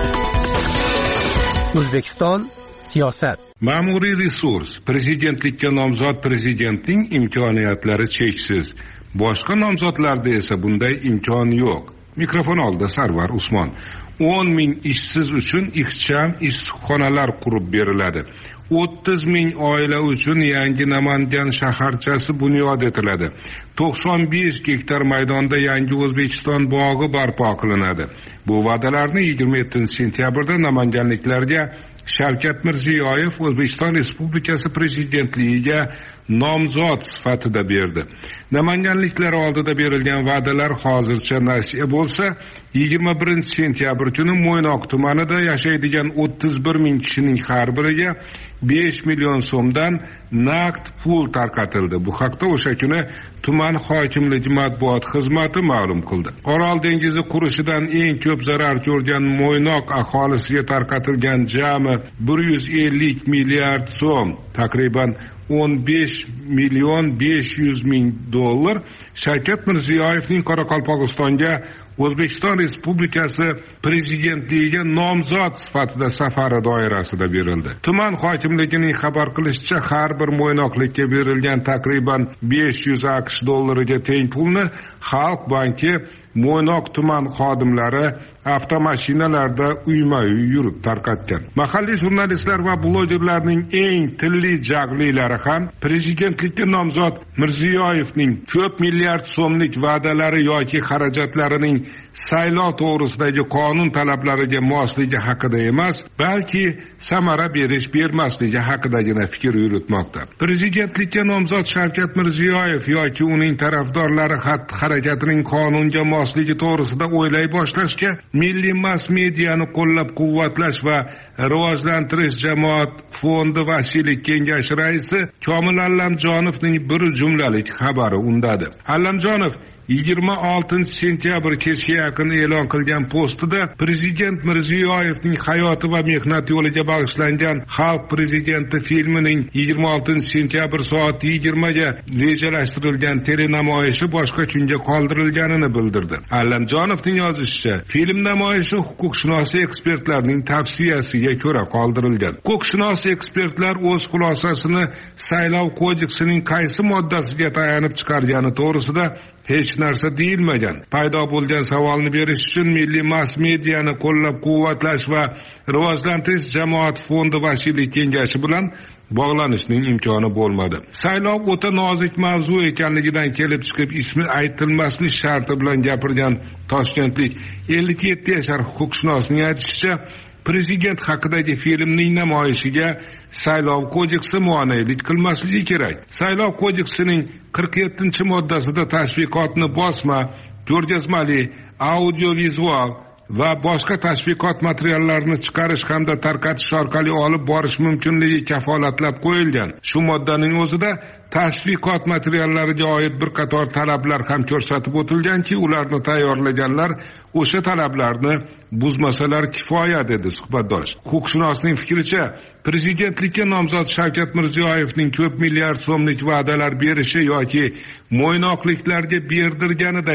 Speaker 11: O'zbekiston siyosat. Ma'muriy resurs. Prezidentlikka nomzod prezidentning imkoniyatlari cheksiz. Boshqa nomzodlarda esa bunday imkon yo'q. Mikrofon oldida Sarvar Usmon. o'n ming ishsiz uchun ixcham issiqxonalar qurib beriladi. o'ttiz ming oila uchun yangi Namangan shaharchasi bunyod etiladi. to'qson besh gektar maydonda yangi O'zbekiston bog'i barpo qilinadi. Bu va'dalarni yigirma yettinchi sentyabrda namanganliklarga Shavkat Mirziyoyev O'zbekiston Respublikasi prezidentligiga nomzod sifatida berdi. Namanganliklar oldida berilgan va'dalar hozircha nasiya bo'lsa, yigirma birinchi sentyabr kuni Mo'ynoq tumanida yashaydigan o'ttiz bir ming kishining har biriga besh million so'mdan naqd pul tarqatildi. Bu haqda o'sha kuni tuman hokimligi matbuot xizmati ma'lum qildi. Orol dengizi qurishidan eng ko'p zarar ko'rgan Mo'ynoq aholisiga tarqatilgan jami bir yuz ellik milliard so'm, taqriban o'n besh million besh yuz ming dollar Shavkat Mirziyoyevning Qoraqalpog'istonga O'zbekiston Respublikasi prezidentligiga nomzod sifatida safari doirasida berildi. Tuman hokimligining xabar qilishicha, har bir mo'ynoqlikka berilgan taqriban besh yuz aqsh dollariga teng pulni Xalq banki Mo'ynoq tuman xodimlari avtomashinalarda uyma-uy yurib tarqatgan. Mahalliy jurnalistlar va blogerlarning eng tilli jaglilari ham prezidentlikka nomzod Mirziyoyevning ko'p milliard so'mlik va'dalari yoki xarajatlarining saylov to'g'risidagi qonun talablariga mosligi haqida emas, balki samara berish bermasligi haqidagina fikr yuritmoqda. Prezidentlikka nomzod Shavkat Mirziyoyev yoki uning tarafdorlari xatti-harakatining qonunga mosligi to'g'risida o'ylay boshlashga Milliy mass mediani qo'llab-quvvatlash va rivojlantirish jamoat fondi vasiylik kengashi raisi Komil Allamjonovning bir jumlalik xabari undadi. Allamjonov yigirma oltinchi sentyabr kechga yaqin e'lon qilgan postida prezident Mirziyoyevning hayoti va mehnat yo'liga bag'ishlangan Xalq prezidenti filmining yigirma oltinchi sentyabr soat yigirma ga rejalashtirilgan telenamoyishi boshqa kunga qoldirilganini bildirdi. Allamjonovning yozishicha, film namoyishi huquqshunos ekspertlarning tavsiyasiga ko'ra qoldirilgan. Huquqshunos ekspertlar o'z xulosasini Saylov kodeksining qaysi moddasiga tayanib chiqargani to'g'risida hech narsa deyilmagan. Paydo bo'lgan savolni berish uchun Milliy mass mediani qo'llab-quvvatlash va rivojlantirish jamoat fondi vasiylik kengashi bilan bog'lanishning imkoni bo'lmadi. Saylov o'ta nozik mavzu ekanligidan kelib chiqib ismi aytilmaslik sharti bilan gapirgan toshkentlik ellik yetti yashar huquqshunosning aytishicha, prezident haqidagi filmning namoyishiga Saylov kodeksi muayyanlik qilmasligi kerak. Saylov kodeksining qirq yettinchi moddasida tashviqotni bosma, ko'rgazmali, audiovizual va boshqa tashviqot materiallarini chiqarish hamda tarqatish orqali olib borish mumkinligi kafolatlab qo'yilgan. Shu moddaning o'zida tashviqot materiallariga oid bir qator talablar ham ko'rsatib o'tilganki, ularni tayyorlaganlar o'sha talablarni buzmasalar kifoya, dedi suhbatdosh. Huquqshunosning fikricha, prezidentlikka nomzod Shavkat Mirziyoyevning ko'p milliard so'mlik va'dalar berishi yoki mo'ynoqliklarga berdirganiday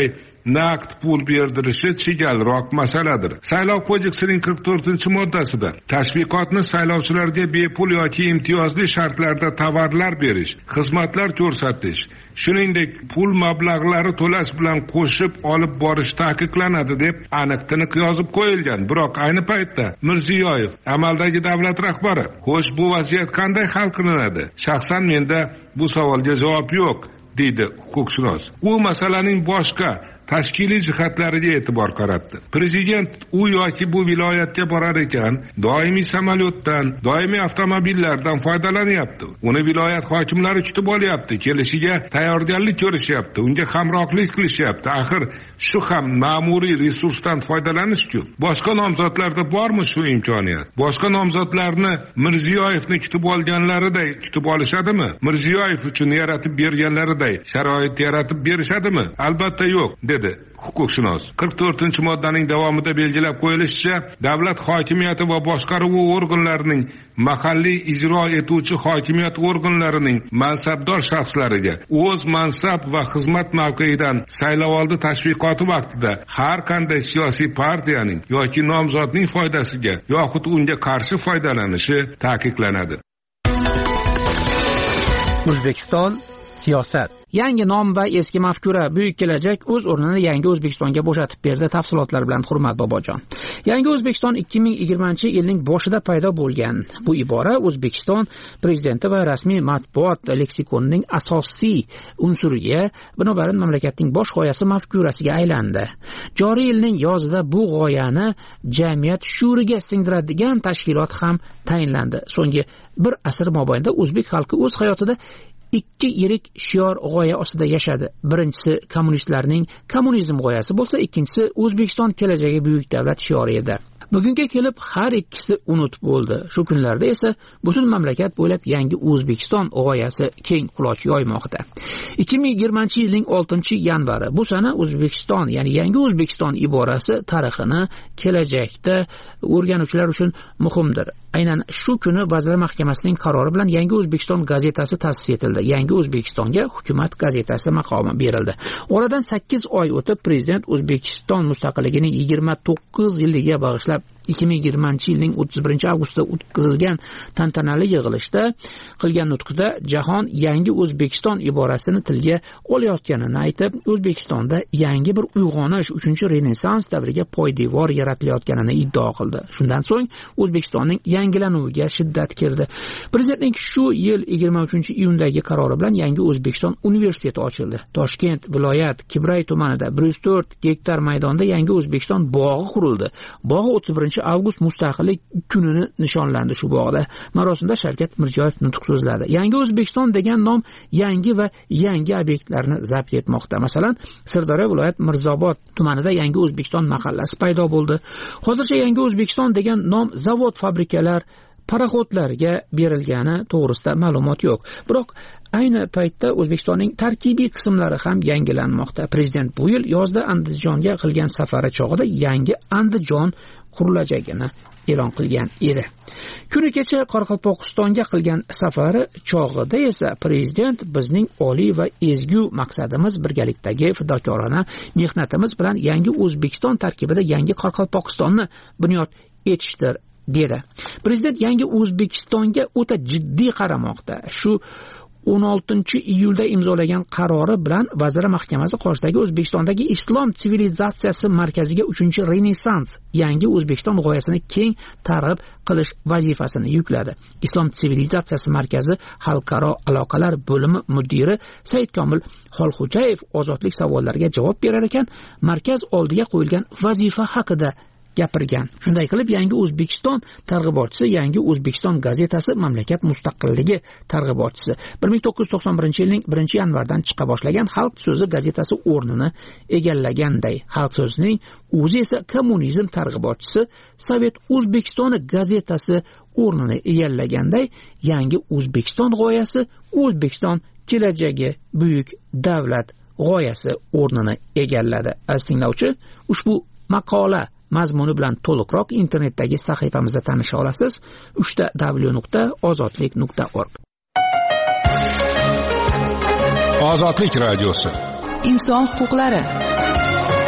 Speaker 11: naqd pul berdirishi chigalroq masaladir. Saylov kodeksining qirq to'rtinchi moddasida tashviqotni saylovchilarga bepul yoki imtiyozli shartlarda tovarlar berish, xizmatlar ko'rsatish, shuningdek pul mablag'lari to'lash bilan qo'shib olib borish taqiqlanadi deb aniq-tiniq yozib qo'yilgan. Biroq ayni paytda Mirziyoyev amaldagi davlat rahbari, xo'sh bu vaziyat qanday hal qilinadi? Shaxsan menda bu savolga javob yo'q, deydi huquqshunos. U masalaning boshqa tashkiliy jihatlariga e'tibor qaratdi. Prezident u yoki bu viloyatga borar ekan, doimiy samolyotdan, doimiy avtomobillardan foydalanyapti. Uni viloyat hokimlari kutib olyapti, kelishiga tayyorgarlik ko'rishyapti, unga hamrohlik qilishyapti. Axir shu ham ma'muriy resursdan foydalanish-ku. Boshqa nomzodlarda bormi shu imkoniyat? Boshqa nomzodlarni Mirziyoyevni kutib olganlariday kutib olishadimi? Mirziyoyev uchun yaratib berganlariday sharoit yaratib berishadimi? Albatta yo'q, dedi huquqshunos. qirq to'rtinchi moddaning davomida belgilab qo'yilishicha, davlat hokimiyati va boshqaruvi organlarining mahalliy ijro etuvchi hokimiyat organlarining mansabdor shaxslariga o'z mansab va xizmat mavqeidan saylovoldi tashviqoti vaqtida har qanday siyosiy partiyaning yoki nomzodning foydasiga yoxud unga qarshi foydalanishi taqiqlanadi.
Speaker 2: O'zbekiston siyosat. Yangi nom va eski mafkura buyuk kelajak o'z o'rnini yangi O'zbekistonga bo'shatib berdi. Tafsilotlar bilan Hurmat Bobojon. Yangi O'zbekiston ikki ming yigirmanchi yilning boshida paydo bo'lgan. Bu ibora O'zbekiston prezidenti va rasmiy matbuot leksikonining asosiy unsuriga, binobarin mamlakatning bosh g'oyasi mafkurasiga aylandi. Joriy yilning yozida bu g'oyani jamiyat shuuriga singdiradigan tashkilot ham tayinlandi. So'nggi bir asr mobaynida o'zbek xalqi o'z hayotida ikki yirik shior g'oya ostida yashadi. Birinchisi kommunistlarning kommunizm g'oyasi bo'lsa, ikkinchisi O'zbekiston kelajagi buyuk davlat shiori edi. Bugunga kelib har ikkisi unut bo'ldi. Shu kunlarda esa butun mamlakat bo'ylab yangi O'zbekiston g'oyasi keng quloch yoymoqda. ikki ming yigirmanchi yilning oltinchi yanvari bu sana O'zbekiston, ya'ni yangi O'zbekiston iborasi tarixini kelajakda o'rganuvchilar uchun muhimdir. Aynan shu kuni Vazirlar Mahkamasining qarori bilan yangi O'zbekiston gazetasi ta'sis etildi. Yangi O'zbekistonga hukumat gazetasi maqomi berildi. Oradan sakkiz oy o'tib prezident O'zbekiston mustaqilligining yigirma to'qqiz yilligiga bag'ishlab ikki ming yigirmanchi yilning o'ttiz birinchi avgustida o'tkazilgan tantanali yig'ilishda qilgan nutqida jahon yangi O'zbekiston iborasini tilga olayotganini aytib, O'zbekistonda yangi bir uyg'onish, uchinchi renessans davriga poydevor yaratilayotganini iddao qildi. Shundan so'ng O'zbekistonning yangilanuviga shiddat kirdi. Prezidentning shu yil yigirma uchinchi iyundagi qarori bilan yangi O'zbekiston universiteti ochildi. Toshkent viloyat Kibray tumanida bir yuz to'rt gektar maydonda yangi O'zbekiston bog'i qurildi. Bog' o'ttiz birinchi avgust mustaqillik kunini nishonlandi shu bog'da. Marosimda Shavkat Mirziyoyev nutq so'zladi. Yangi O'zbekiston degan nom yangi va yangi obyektlarni zabt etmoqda. Masalan, Sirdaryo viloyat Mirzobod tumanida yangi O'zbekiston mahallasi paydo bo'ldi. Hozircha yangi O'zbekiston degan nom zavod, fabrikalar, paraxodlarga berilgani to'g'risida ma'lumot yo'q. Biroq ayni paytda O'zbekistonning tarkibiy qismlari ham yangilanmoqda. Prezident bu yil yozda Andijonga qilgan safari chog'ida yangi Andijon qurilajagini e'lon qilgan edi. Kuni kecha Qoraqalpog'istonga qilgan safari chog'ida esa prezident bizning oliy va ezgu maqsadimiz birgalikdagi fidokorona mehnatimiz bilan yangi O'zbekiston tarkibida yangi Qoraqalpog'istonni bunyod etishdir dedi. Prezident yangi O'zbekistonga o'ta jiddiy qaramoqda. Shu o'n oltinchi iyulda imzolagan qarori bilan Vazirlar Mahkamasi qoshidagi O'zbekistondagi islom sivilizatsiyasi markaziga uchinchi renessans yangi O'zbekiston g'oyasini keng targ'ib qilish vazifasini yukladi. Islom sivilizatsiyasi markazi xalqaro aloqalar bo'limi mudiri Saidkomil Xolxo'jayev ozodlik savollariga javob berar ekan, markaz oldiga qo'yilgan vazifa haqida gapirgan. Shunday qilib, yangi O'zbekiston targ'ibotchisi, yangi O'zbekiston gazetasi mamlakat mustaqilligi targ'ibotchisi bir ming to'qqiz yuz to'qson birinchi yilning birinchi yanvardan chiqa boshlagan Xalq so'zi gazetasi o'rnini egallaganday, Xalq so'zining o'zi esa kommunizm targ'ibotchisi Sovet O'zbekistoni gazetasi o'rnini egallaganday, yangi O'zbekiston g'oyasi O'zbekiston kelajagi buyuk davlat g'oyasi o'rnini egalladi. Aziz tinglovchi, ushbu maqola mazmuni bilan to'liqroq internetdagi sahifamizda tanisha olasiz. uch ta w nuqta ozodlik nuqta org.
Speaker 11: Ozodlik radiosi.
Speaker 6: Inson huquqlari.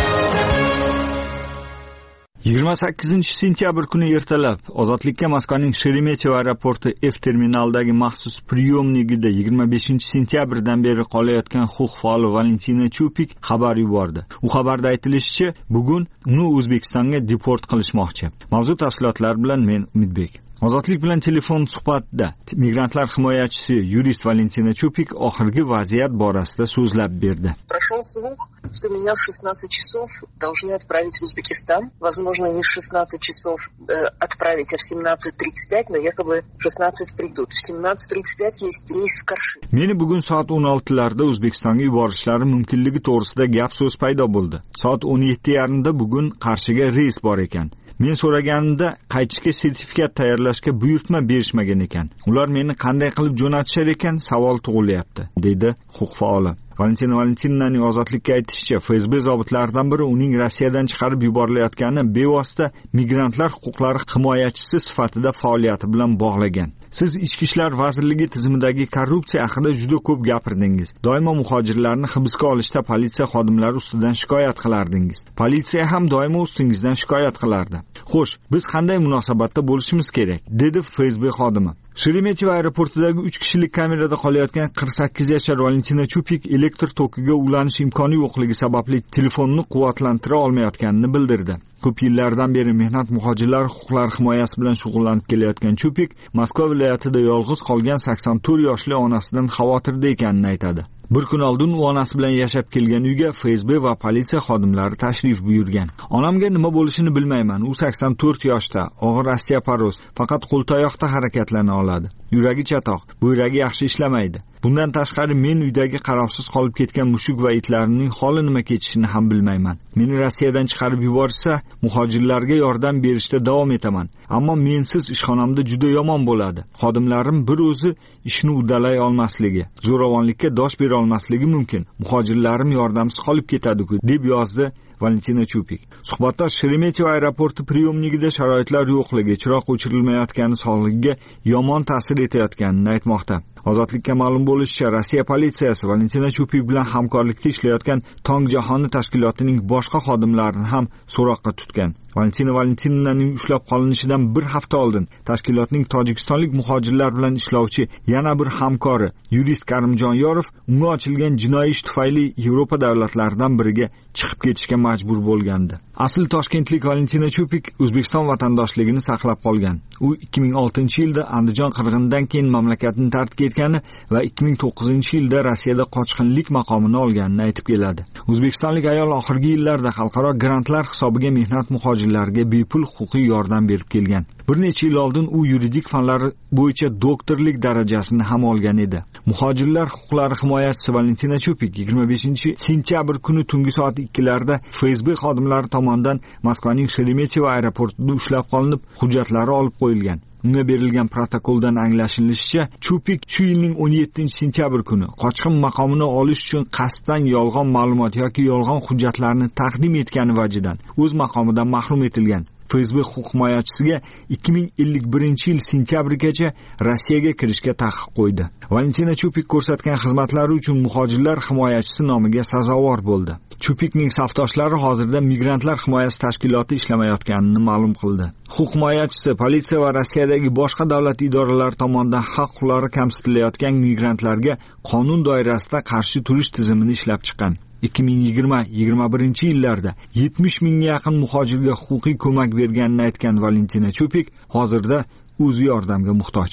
Speaker 7: yigirma sakkizinchi sentyabr kuni ertalab ozodlikka Moskvaning Sheremetyevo aeroporti F terminalidagi maxsus priyomnigida yigirma beshinchi sentyabrdan beri qolayotgan huquq faoli Valentina Chupik xabar yubordi. U xabarda aytilishicha, bugun uni O'zbekistonga deport qilishmoqchi. Mavzu tafsilotlari bilan men Umidbek. Ozodlik bilan telefon suhbatida migrantlar himoyachisi yurist Valentina Chupik oxirgi vaziyat borasida so'zlab berdi.
Speaker 15: Прошел слух, что меня в шестнадцать часов должны отправить в Узбекистан. Возможно, не в шестнадцать часов э, отправить, а в семнадцать тридцать пять, но якобы в шестнадцать придут. В семнадцать тридцать пять есть рейс в Карши.
Speaker 7: Meni bugun soat o'n oltilarda O'zbekistonga yuborishlari mumkinligi to'g'risida gap so'z paydo bo'ldi. Soat o'n yetti yarim da bugun Qarshiga reys bor ekan. Men so'raganimda qaytishga sertifikat tayyorlashga buyurtma berishmagan ekan. Ular meni qanday qilib jo'natishar ekan savol tug'ilyapti, dedi huquq faoli. Valentina Valentinaning ozodlikka aytishicha, F S B zobitlaridan biri uning Rossiyadan chiqarib yuborilayotgani bevosita migrantlar huquqlari himoyachisi sifatida faoliyati bilan bog'lagan. Siz Ichki ishlar vazirligi tizimidagi korrupsiya haqida juda ko'p gapirdingiz. Doimo muhojirlarni hibsga olishda politsiya xodimlari ustidan shikoyat qilardingiz. Politsiya ham doimo ustingizdan shikoyat qilardi. Xo'sh, biz qanday munosabatda bo'lishimiz kerak, dedi F S B xodimi. Sheremetyevo aeroportidagi uch kishilik kamerada qolayotgan qirq sakkiz yashar Valentina Chupik elektr tokiga ulanish imkoni yo'qligi sababli telefonini quvvatlantira olmayotganini bildirdi. Ko'p yillardan beri mehnat muhojirlar huquqlari himoyasi bilan shug'ullanib kelayotgan Chupik Moskva viloyatida yolg'iz qolgan sakson to'rt yoshli onasidan xavotirda ekanini aytadi. Bir kun oldin u onasi bilan yashab kelgan uyga F S B va politsiya xodimlari tashrif buyurgan. Onamga nima bo'lishini bilmayman. U sakson to'rt yoshda, og'ir osteoporoz, faqat qo'ltayoqda harakatlana oladi. Yuragi chatoq, buyragi yaxshi ishlamaydi. Bundan tashqari men uydagi qarovsiz qolib ketgan mushuk va itlarning holi nima kechishini ham bilmayman. Meni Rossiyadan chiqarib yuborsa, muhojirlarga yordam berishda davom etaman. Ammo mensiz ishxonamda juda yomon bo'ladi. Xodimlarim bir o'zi ishni uddalay olmasligi, zo'ravonlikka dosh bera olmasligi mumkin. Muhojirlarim yordamsiz qolib ketadi-ku, deb yozdi Valentina Chupik. Suhbatdosh Sheremetyevo aeroporti priyomnigida sharoitlar yo'qligi, chiroq o'chirilmayotgani sog'ligiga yomon ta'sir etayotganini aytmoqda. Ozodlikka ma'lum bo'lishicha, Rossiya politsiyasi Valentina Chupik bilan hamkorlikda ishlayotgan Tong jahoni tashkilotining boshqa xodimlarini ham so'roqqa tutgan. Valentina Valentinaning ushlab qolinishidan bir hafta oldin tashkilotning tojikistonlik muhojirlar bilan ishlovchi yana bir hamkori yurist Karimjon Yorov unga ochilgan jinoiy ish tufayli Yevropa davlatlaridan biriga chiqib ketishga majbur bo'lgandi. Asli toshkentlik Valentina Chupik O'zbekiston vatandoshligini saqlab qolgan. U ikki ming oltinchi yilda Andijon qirg'inidan keyin mamlakatni tark etgani va ikki ming to'qqizinchi yilda Rossiyada qochqinlik maqomini olganini aytib keladi. O'zbekistonlik ayol oxirgi yillarda xalqaro grantlar hisobiga mehnat muhojirlariga bepul huquqiy yordam berib kelgan. Bir necha yil oldin u yuridik fanlar bo'yicha doktorlik darajasini ham olgan edi. Muhojirlar huquqlari himoyachisi Valentina Chupik yigirma beshinchi sentyabr kuni tungi soat ikkilarda F S B xodimlari tomonidan Moskvaning Sheremetyevo aeroportida ushlab qolinib, hujjatlari olib qo'yilgan. Unga berilgan protokoldan anglashilishicha, Chupik shu yilning o'n yettinchi sentyabr kuni qochqin maqomini olish uchun qasddan yolg'on ma'lumot yoki yolg'on hujjatlarni taqdim etgani vajidan o'z maqomidan mahrum etilgan. F S B huquq himoyachisiga ikki ming ellik birinchi yil sentyabrgacha Rossiyaga kirishga taqiq qo'ydi. Valentina Chupik ko'rsatgan xizmatlari uchun muhojirlar himoyachisi nomiga sazovor bo'ldi. Chupikning safdoshlari hozirda migrantlar himoyasi tashkiloti ishlamayotganini ma'lum qildi. Huquq himoyachisi politsiya va Rossiyadagi boshqa davlat idoralari tomonidan haq-huquqlari kamsitilayotgan migrantlarga qonun doirasida qarshi turish tizimini ishlab chiqqan. ikki ming yigirma yigirma birinchi yillarda yetmish mingga yaqin muhojirga huquqiy ko'mak berganini aytgan Valentina Chupik hozirda o'zi yordamga muhtoj.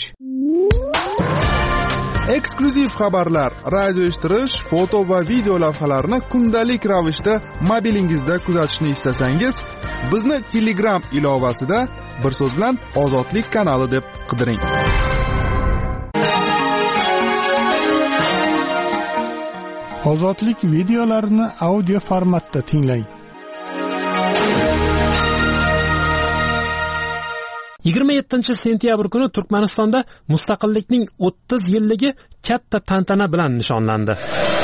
Speaker 16: Eksklyuziv xabarlar, radio eshittirish, foto va video lavhalarni kundalik ravishda mobilingizda kuzatishni istasangiz, bizni Telegram ilovasida bir so'z bilan Ozodlik kanali deb qidiring.
Speaker 17: Ozodlik videolarini audio formatda tinglang. yigirma yettinchi sentyabr kuni Turkmanistonda mustaqillikning o'ttiz yilligi katta tantana bilan nishonlandi.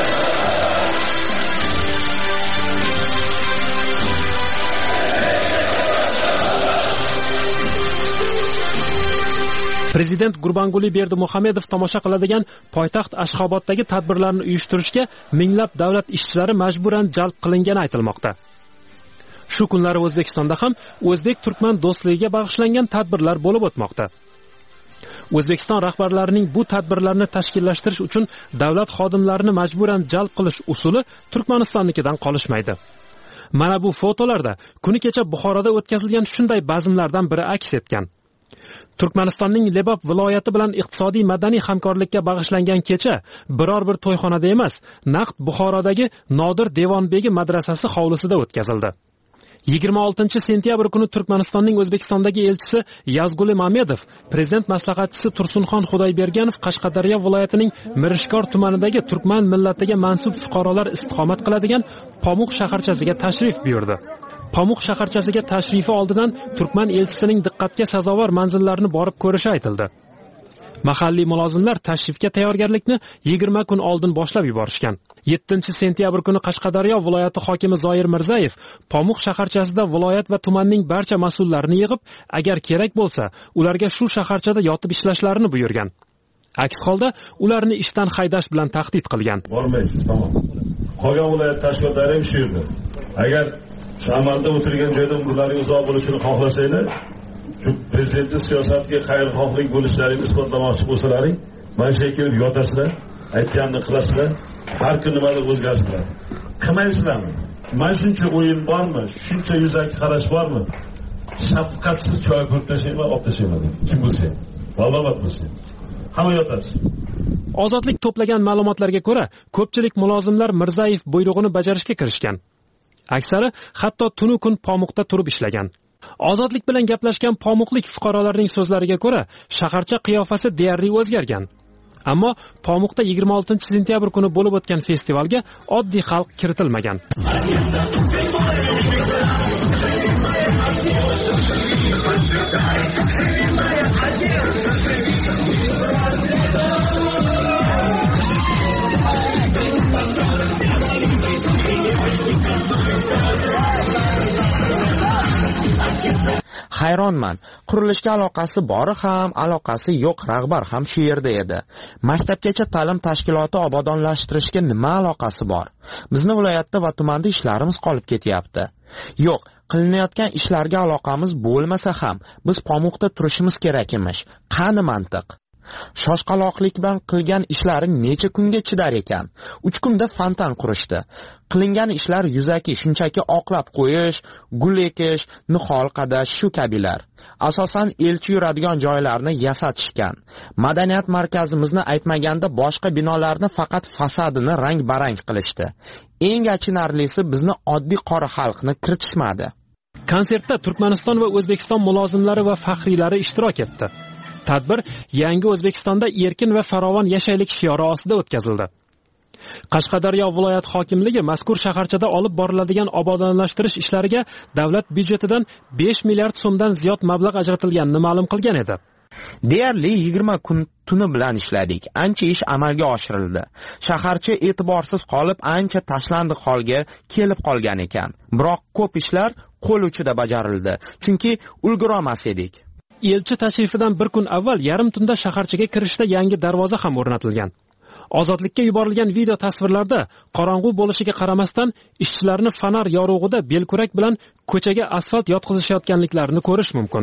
Speaker 17: Prezident Gurbanguli Berdimuhamedov tomosha qiladigan poytaxt Ashxoboddagi tadbirlarni uyushtirishga minglab davlat ishchilari majburan jalb qilingani aytilmoqda. Shu kunlari O'zbekistonda ham o'zbek-turkman do'stligiga bag'ishlangan tadbirlar bo'lib o'tmoqda. O'zbekiston rahbarlarining bu tadbirlarni tashkillashtirish uchun davlat xodimlarini majburan jalb qilish usuli Turkmanistonnikidan qolishmaydi. Mana bu fotolarda kuni kecha Buxoroda o'tkazilgan shunday bazmlardan biri aks etgan. Turkmanistonning Lebap viloyati bilan iqtisodiy madaniy hamkorlikka bag'ishlangan kecha biror bir to'yxonada emas, naqd Buxorodagi Nodir Devonbegi madrasasi hovlisida o'tkazildi. yigirma oltinchi sentyabr kuni Turkmanistonning O'zbekistondagi elchisi Yazguli Mamedov, prezident maslahatchisi Tursunxon Xudoyberganov Qashqadaryo viloyatining Mirishkor tumanidagi turkman millatiga mansub fuqarolar istiqomat qiladigan Pomuq shaharchasiga tashrif buyurdi. Pomuq shaharchasiga tashrifi oldidan turkman elchisining diqqatga sazovor manzillarini borib ko'rishi aytildi. Mahalliy mulozimlar tashrifga tayyorgarlikni yigirma kun oldin boshlab yuborishgan. yettinchi sentyabr kuni Qashqadaryo viloyati hokimi Zoir Mirzayev Pomuq shaharchasida viloyat va tumanning barcha mas'ullarini yig'ib, agar kerak bo'lsa, ularga shu shaharchada yotib ishlashlarini buyurgan. Aks holda ularni ishdan haydash bilan tahdid qilgan.
Speaker 14: Bormaysiz, tamom. Qolgan viloyat tashkilotlari ham shu yerda. Agar shu amalda o'tirgan joyda umrlaringiz uzoq bo'lishini xohlasanglar, shu prezidentning siyosatiga xayrixohlik bo'lishlarini isbotlamoqchi bo'lsalaring, mana shu yerga kelib yotasizlar, aytganini qilasizlar, har kun nimadir o'zgarishlar. Qilmaysizlarmi? Mana shuncha o'yin bormi? Shuncha yuzaki qarash bormi? Shafqatsiz choy ko'p tashlayman, olib tashlayman. Kim bo'lsa, vallomat bo'lsa. Hamma yotasiz.
Speaker 17: Ozodlik to'plagan ma'lumotlarga ko'ra, ko'pchilik mulozimlar Mirzayev buyrug'ini bajarishga kirishgan. Aksari hatto tunu kun Pomuqda turib ishlagan. Ozodlik bilan gaplashgan pomuqlik fuqarolarning so'zlariga ko'ra, shaharcha qiyofasi deyarli o'zgargan. Ammo Pomuqda yigirma oltinchi sentyabr kuni bo'lib o'tgan festivalga oddiy xalq kiritilmagan.
Speaker 18: Hayronman. Qurilishga aloqasi bori ham, aloqasi yo'q rahbar ham shu yerda edi. Maktabgacha ta'lim tashkiloti obodonlashtirishga nima aloqasi bor? Bizni viloyatda va tumanda ishlarimiz qolib ketyapti. Yo'q, qilinayotgan ishlarga aloqamiz bo'lmasa ham, biz Pomuqda turishimiz kerak emish. Qani mantiq? Shoshqaloqlik bilan qilgan ishlari necha kunga chidar ekan? uch kunda fontan qurishdi. Qilingan ishlar yuzaki, shunchaki oqlab qo'yish, gul ekish, nihol qadash shu kabilar. Asosan elchi yuradigan joylarni yasatishgan. Madaniyat markazimizni aytmaganda boshqa binolarni faqat fasadini rang-barang qilishdi. Eng achinarlisi bizni oddiy qora xalqni kiritishmadi.
Speaker 17: Konsertda Turkmaniston va O'zbekiston mulozimlari va faxriylari ishtirok etdi. Tadbir yangi O'zbekistonda erkin va farovon yashaylik shiori ostida o'tkazildi. Qashqadaryo viloyat hokimligi mazkur shaharchada olib boriladigan obodonlashtirish ishlariga davlat byudjetidan besh milliard so'mdan ziyod mablag' ajratilganini ma'lum qilgan edi.
Speaker 18: Deyarli yigirma kun tuni bilan ishladik. Ancha ish amalga oshirildi. Shaharcha e'tiborsiz qolib, ancha tashlandi holga kelib qolgan ekan. Biroq ko'p ishlar qo'l uchida bajarildi, chunki ulgurolmas edik.
Speaker 17: Elchi tashrifidan bir kun avval yarim tunda shaharchaga kirishda yangi darvoza ham o'rnatilgan. Ozodlikka yuborilgan video tasvirlarda qorong'u bo'lishiga qaramasdan ishchilarni fonar yorug'ida belkurak bilan ko'chaga asfalt yotqizishayotganliklarini ko'rish mumkin.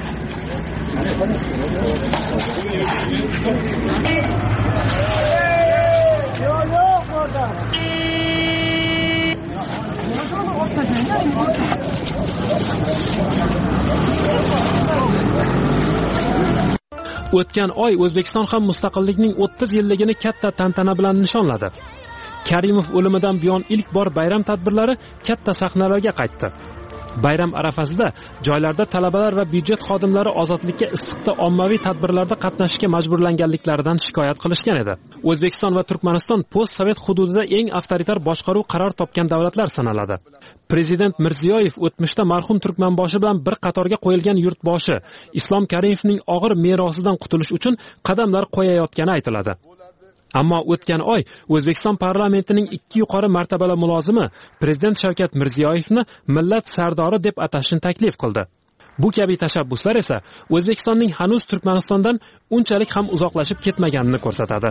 Speaker 17: O'tgan oy O'zbekiston ham mustaqillikning o'ttiz yilligini katta tantana bilan nishonladi. Karimov o'limidan buyon ilk bor bayram tadbirlari katta sahnalarga qaytdi. Bayram arafasida joylarda talabalar va byudjet xodimlari ozodlikka issiqda ommaviy tadbirlarda qatnashishga majburlanganliklaridan shikoyat qilishgan edi. O'zbekiston va Turkmaniston post-sovet hududida eng avtoritar boshqaruv qaror topgan davlatlar sanaladi. Prezident Mirziyoyev o'tmishda marhum Turkmanboshi bilan bir qatorga qo'yilgan yurtboshi Islom Karimovning og'ir merosidan qutulish uchun qadamlar qo'yayotgani aytiladi. Ammo o'tgan oy O'zbekiston parlamentining ikki yuqori martabali mulozimi prezident Shavkat Mirziyoyevni millat sardori deb atashni taklif qildi. Bu kabi tashabbuslar esa O'zbekistonning hanuz Turkmanistondan unchalik ham uzoqlashib ketmaganini ko'rsatadi.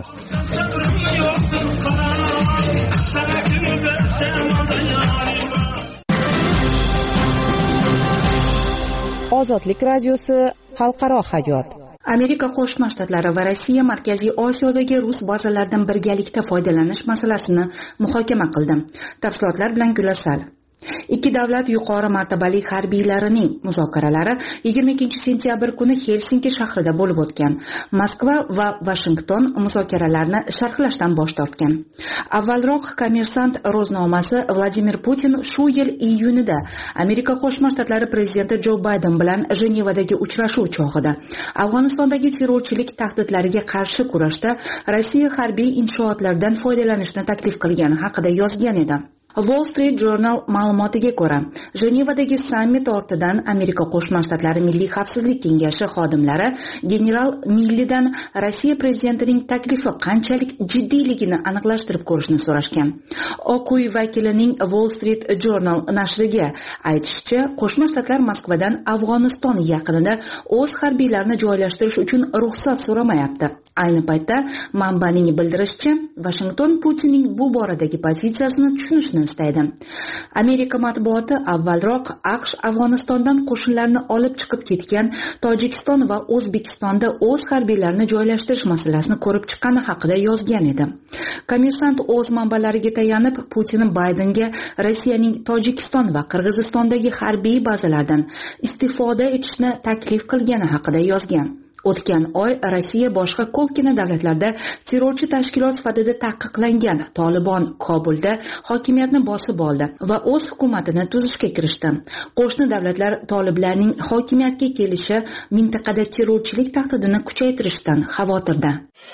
Speaker 10: Ozodlik radiosi xalqaro hayot.
Speaker 12: Amerika Qo'shma Shtatlari va Rossiya Markaziy Osiyodagi rus bazalaridan birgalikda foydalanish masalasini muhokama qildi. Tafsilotlar bilan Gulasal. Ikki davlat yuqori martabali harbiylarining muzokaralari yigirma ikkinchi sentyabr kuni Helsinki shahrida bo'lib o'tgan. Moskva va Washington muzokaralarni sharhlashdan bosh tortgan. Avvalroq Kommersant ro'znomasi Vladimir Putin shu yil iyunida Amerika Qo'shma Shtatlari prezidenti Jo Bayden bilan Jenevadagi uchrashuv chog'ida Afg'onistondagi terrorchilik tahdidlariga qarshi kurashda Rossiya harbiy inshootlaridan foydalanishni taklif qilgani haqida yozgan edi. Wall Street Journal ma'lumotiga ko'ra, Jenevadagi sammit ortidan Amerika Qo'shma Shtatlari Milliy xavfsizlik kengashi xodimlari general Millidan Rossiya prezidentining taklifi qanchalik jiddiyligini aniqlashtirib ko'rishni so'rashgan. Oq uy vakilining Wall Street Journal nashriga aytishicha, Qo'shma Shtatlar Moskvadan Afg'oniston yaqinida o'z harbiylarini joylashtirish uchun ruxsat so'ramayapti. Ayni paytda manbaning bildirishicha, Washington Putinning bu boradagi pozitsiyasini tushunishni istaydi. Amerika matbuoti avvalroq AQSh Afg'onistondan qo'shinlarni olib chiqib ketgan Tojikiston va O'zbekistonda o'z harbiylarini joylashtirish masalasini ko'rib chiqqani haqida yozgan edi. Kommersant o'z manbalariga tayanib Putin Baydenga Rossiyaning Tojikiston va Qirg'izistondagi harbiy bazalardan istifoda etishni taklif qilgani haqida yozgan. O'tgan oy Rossiya boshqa ko'pgina davlatlarda terrorchi tashkilot sifatida taqiqlangan Tolibon Kobulda hokimiyatni bosib oldi va o'z hukumatini tuzishga kirishdi. Qo'shni davlatlar toliblarning hokimiyatga kelishi mintaqada terrorchilik tahdidini kuchaytirishdan xavotirda.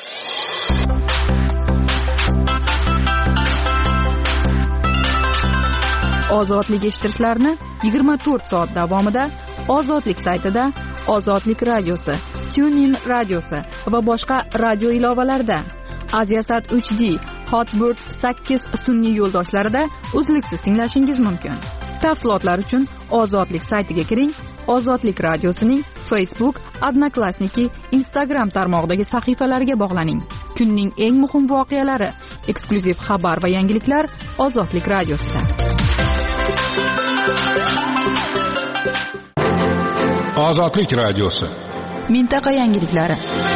Speaker 6: Ozodlik eshittirishlarni yigirma to'rt soat davomida Ozodlik saytida, Ozodlik radiosi, TuneIn radiosi va boshqa radio ilovalarida, Aziasat uch D, Hotbird sakkiz sun'iy yo'ldoshlarida uzluksiz tinglashingiz mumkin. Tafsilotlar uchun Ozodlik saytiga kiring. Ozodlik radiosining Facebook, Odnoklassniki, Instagram tarmog'idagi sahifalariga bog'laning. Kunning eng muhim voqealari, eksklyuziv xabar va yangiliklar Ozodlik radiosida.
Speaker 11: Ozodlik radiosi.
Speaker 6: Mintaqa yangiliklari.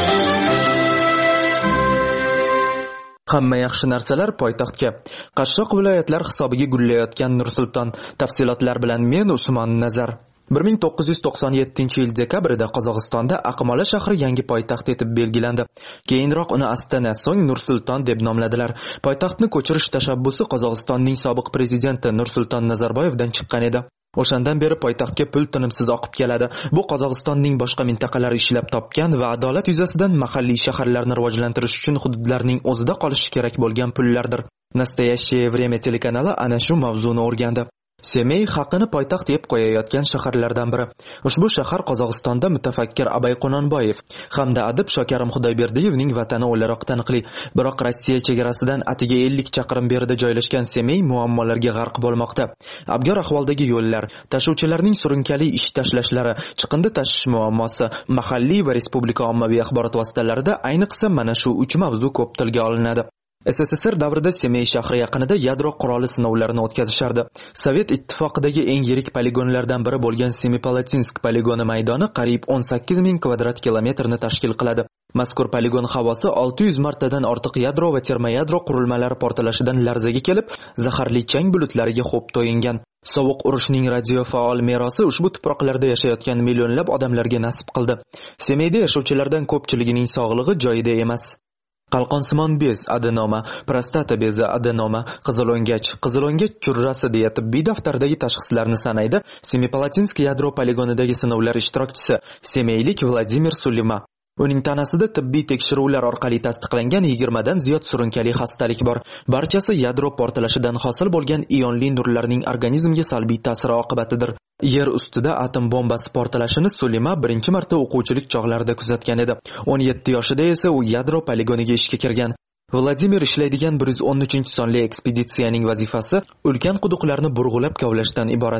Speaker 13: Hamma yaxshi narsalar poytaxtga. Qashshoq viloyatlar hisobiga gullayotgan Nur-Sulton. Tafsilotlar bilan men Usmon Nazar. bir ming to'qqiz yuz to'qson yettinchi yil dekabrida Qozog'istonda Aqmola shahri yangi poytaxt etib belgilandi. Keyinroq uni Astana, so'ng Nur-Sulton deb nomladilar. Poytaxtni ko'chirish tashabbusi Qozog'istonning sobiq prezidenti Nur-Sulton Nazarboyevdan chiqqan edi. O'shandan beri poytaxtga pul tinimsiz oqib keladi. Bu Qozog'istonning boshqa mintaqalari ishlab topgan va adolat yuzasidan mahalliy shaharlarni rivojlantirish uchun hududlarning o'zida qolishi kerak bo'lgan pullardir. Nastoящее время telekanali ana shu mavzuni o'rgandi. Semey haqini poytaxt deb qo'yayotgan shaharlardan biri. Ushbu shahar Qozog'istonda mutafakkir Abay Qononboyev hamda adib Shokarim Xudoyberdiyevning vatani o'laroq taniqli. Biroq Rossiya chegarasidan atiga ellik chaqirim berida joylashgan Semey muammolarga g'arq bo'lmoqda. Abgor ahvoldagi yo'llar, tashuvchilarning surunkali ish tashlashlari, chiqindi tashish muammosi, mahalliy va respublika ommaviy axborot vositalarida ayniqsa mana shu uch mavzu ko'p tilga olinadi. S S S R davrida Semey shahri yaqinida yadro quroli sinovlarini o'tkazishardi. Sovet ittifoqidagi eng yirik poligonlardan biri bo'lgan Semipalatinsk poligoni maydoni qariyb o'n sakkiz ming kvadrat kilometrni tashkil qiladi. Mazkur poligon havosi olti yuz martadan ortiq yadro va termoyadro qurilmalari portlashidan larzaga kelib, zaharli chang bulutlariga xo'p to'yingan. Sovuq urushning radiofaol merosi ushbu tuproqlarda yashayotgan millionlab odamlarga nasib qildi. Semeyda yashovchilardan ko'pchiligining sog'lig'i joyida emas. Qalqonsimon bez adenoma, prostata bezi adenoma, qizilo'ngach, qizilo'ngach churrasi deya tibbiy daftardagi tashxislarni sanaydi Semipalatinsk yadro poligonidagi sinovlar ishtirokchisi semeylik Vladimir Sulima. Uning tanasida tibbiy tekshiruvlar orqali tasdiqlangan yigirmadan ziyod surunkali xastalik bor. Barchasi yadro portlashidan hosil bo'lgan ionli nurlarning organizmga salbiy ta'siri oqibatidir. Yer ustida atom bombasi portlashini Sulima birinchi marta o'quvchilik chog'larida kuzatgan edi. o'n yetti yoshida esa u yadro poligoniga ishga kirgan. Vladimir ishlaydigan bir yuz o'n uchinchi sonli ekspeditsiyaning vazifasi ulkan quduqlarni burg'ulab kovlashdan iborat edi.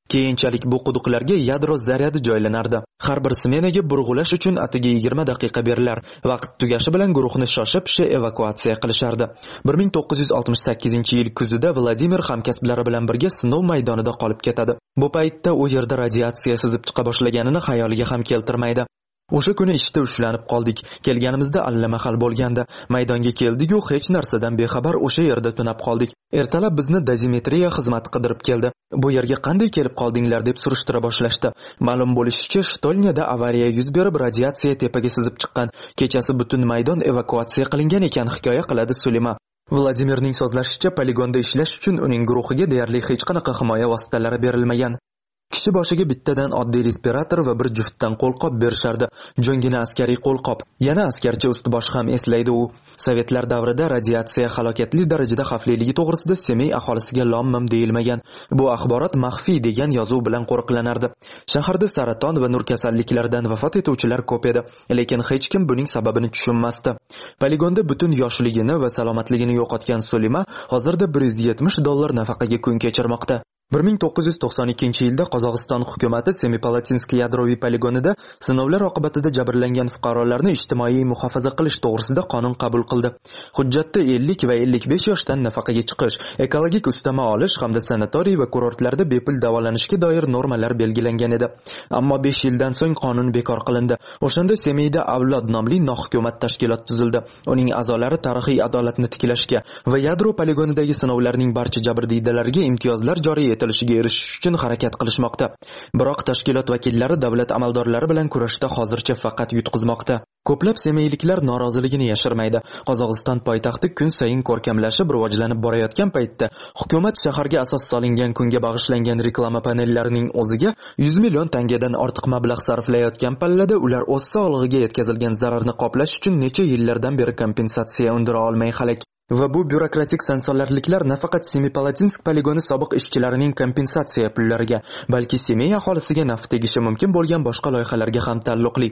Speaker 13: Keyinchalik bu quduqlarga yadro zaryadi joylanardi. Har bir smenaga burg'ulash uchun atiga yigirma daqiqa berilar. Vaqt tugashi bilan guruhni shosha-pisha evakuatsiya qilishardi. bir ming to'qqiz yuz oltmish sakkizinchi yil kuzida Vladimir hamkasblari bilan birga sinov maydonida qolib ketadi. Bu paytda u yerda radiatsiya sizib chiqa boshlaganini xayoliga ham keltirmaydi. O'sha kuni ishda ushlanib qoldik. Kelganimizda allamahal bo'lganda, maydonga keldik-ku hech narsadan bexabar o'sha yerda tunab qoldik. Ertalab bizni dozimetriya xizmati qidirib keldi. Bu yerga qanday kelib qoldinglar deb surishtira boshlashdi. Ma'lum bo'lishicha, Shtolniyada avariya yuz berib, radiatsiya tepaga sizib chiqqan. Kechasi butun maydon evakuatsiya qilingan ekan, hikoya qiladi Sulima. Vladimirning so'zlashicha, poligonda ishlash uchun uning guruhiga deyarli hech qanaqa himoya vositalari berilmagan. Kishi boshiga bittadan oddiy respirator va bir juftdan qo'lqop berishardi. Jo'ngina askariy qo'lqop. Yana askarcha ust-bosh ham eslaydi u. Sovetlar davrida radiatsiya halokatli darajada xavfliligi to'g'risida Semey aholisiga lom-mim deyilmagan. Bu axborot maxfiy degan yozuv bilan qo'riqlanardi. Shaharda saraton va nur kasalliklaridan vafot etuvchilar ko'p edi, lekin hech kim buning sababini tushunmasdi. Poligonda butun yoshligini va salomatligini yo'qotgan Sulima hozirda bir yuz yetmish dollar nafaqaga kun kechirmoqda. bir ming to'qqiz yuz to'qson ikkinchi yilda Qozog'iston hukumatı Semipalatinsk yadroviy poligonida sinovlar oqibatida jabrlangan fuqarolarni ijtimoiy muhofaza qilish to'g'risida qonun qabul qildi. Hujjatda ellik va ellik besh yoshdan nafaqaga chiqish, ekologik ustama olish hamda sanatoriy va kurortlarda bepul davolanishga doir normalar belgilangan edi. Ammo besh yildan so'ng qonun bekor qilindi. O'shanda Semeyda Avlod nomli nohukumat tashkilot tuzildi. Uning a'zolari tarixiy adolatni tiklashga va yadro poligonidagi sinovlarning barcha jabrdiydalarga imtiyozlar joriy etilishiga erishish uchun harakat qilishmoqda. Biroq tashkilot vakillari davlat amaldorlari bilan kurashda hozircha faqat yutqizmoqda. Ko'plab semeyliklar noroziligini yashirmaydi. Qozog'iston poytaxti kun sayin ko'rkamlashib, rivojlanib borayotgan paytda hukumat shaharga asos solingan kunga bag'ishlangan reklama panellarining o'ziga yuz million tangadan ortiq mablag' sarflayotgan pallada ular o'z sog'lig'iga yetkazilgan zararni qoplash uchun necha yillardan beri kompensatsiya undira olmay halak. Va bu byurokratik sansolarliklar nafaqat Semipalatinsk poligoni sobiq ishchilarining kompensatsiya pullariga, balki Semey aholisiga naf tegishi mumkin bo'lgan boshqa loyihalarga ham taalluqli.